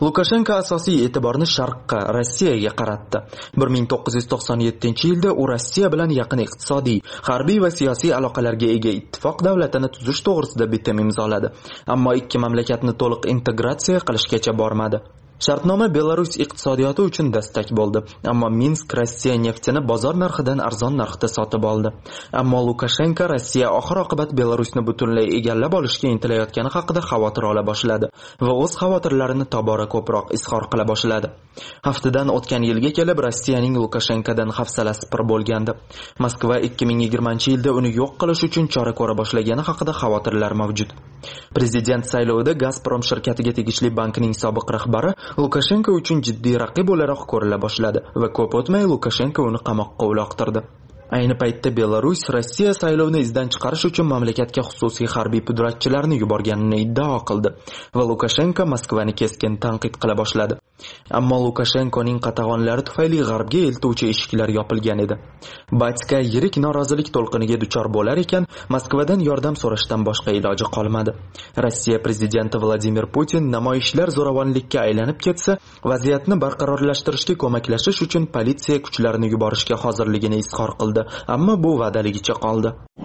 Lukashenko asosiy e'tiborni sharqqa, Rossiyaga qaratdi. bir ming to'qqiz yuz to'qson yettinchi yilda u Rossiya bilan yaqin iqtisodiy, harbiy va siyosiy aloqalarga ega ittifoq davlatini tuzish to'g'risida bitim imzoladi. Ammo ikki mamlakatni to'liq integratsiya qilishgacha bormadi. Shartnoma Belarus iqtisodiyoti uchun dastak bo'ldi, ammo Minsk Rossiya neftini bozor narxidan arzon narxda sotib oldi. Ammo Lukashenko Rossiya oxir-oqibat Belarusni butunlay egallab olishga intilayotgani haqida xavotir ola boshladi va o'z xavotirlarini tobora ko'proq izhor qila boshladi. Haftadan o'tgan yilga kelib Rossiyaning Lukashenkodan hafsalasi pir bo'lgandi. Moskva ikki ming yigirmanchi yilda uni yo'q qilish uchun chora ko'ra boshlagani haqida xavotirlar mavjud. Prezident saylovida Gazprom shirkatiga tegishli bankning sobiq rahbari Lukashenko uchun jiddiy raqib o'laroq ko'rila boshladi va ko'p o'tmay Lukashenko uni qamoqqa uloqtirdi. Ayni paytda Belarus Rossiya saylovni izdan chiqarish uchun mamlakatga xususiy harbiy pudratchilarni yuborganini iddao qildi va Lukashenko Moskvani keskin tanqid qila boshladi. Ammo Lukashenkoning qatag'onlari tufayli g'arbga eltuvchi eshiklar yopilgan edi. Batska yirik norozilik to'lqiniga duchor bo'lar ekan, Moskvadan yordam so'rashdan boshqa iloji qolmadi. Rossiya prezidenti Vladimir Putin namoyishlar zo'ravonlikka aylanib ketsa, vaziyatni barqarorlashtirishga ko'maklashish uchun politsiya kuchlarini yuborishga hozirligini izhor qildi, ammo bu va'daligicha qoldi.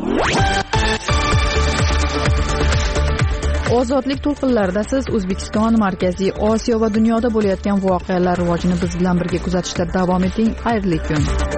Ozodlik to'lqinlarida siz O'zbekiston, Markaziy Osiyo va dunyoda bo'layotgan voqealar rivojini biz bilan birga kuzatishda davom eting. Xayrli kun.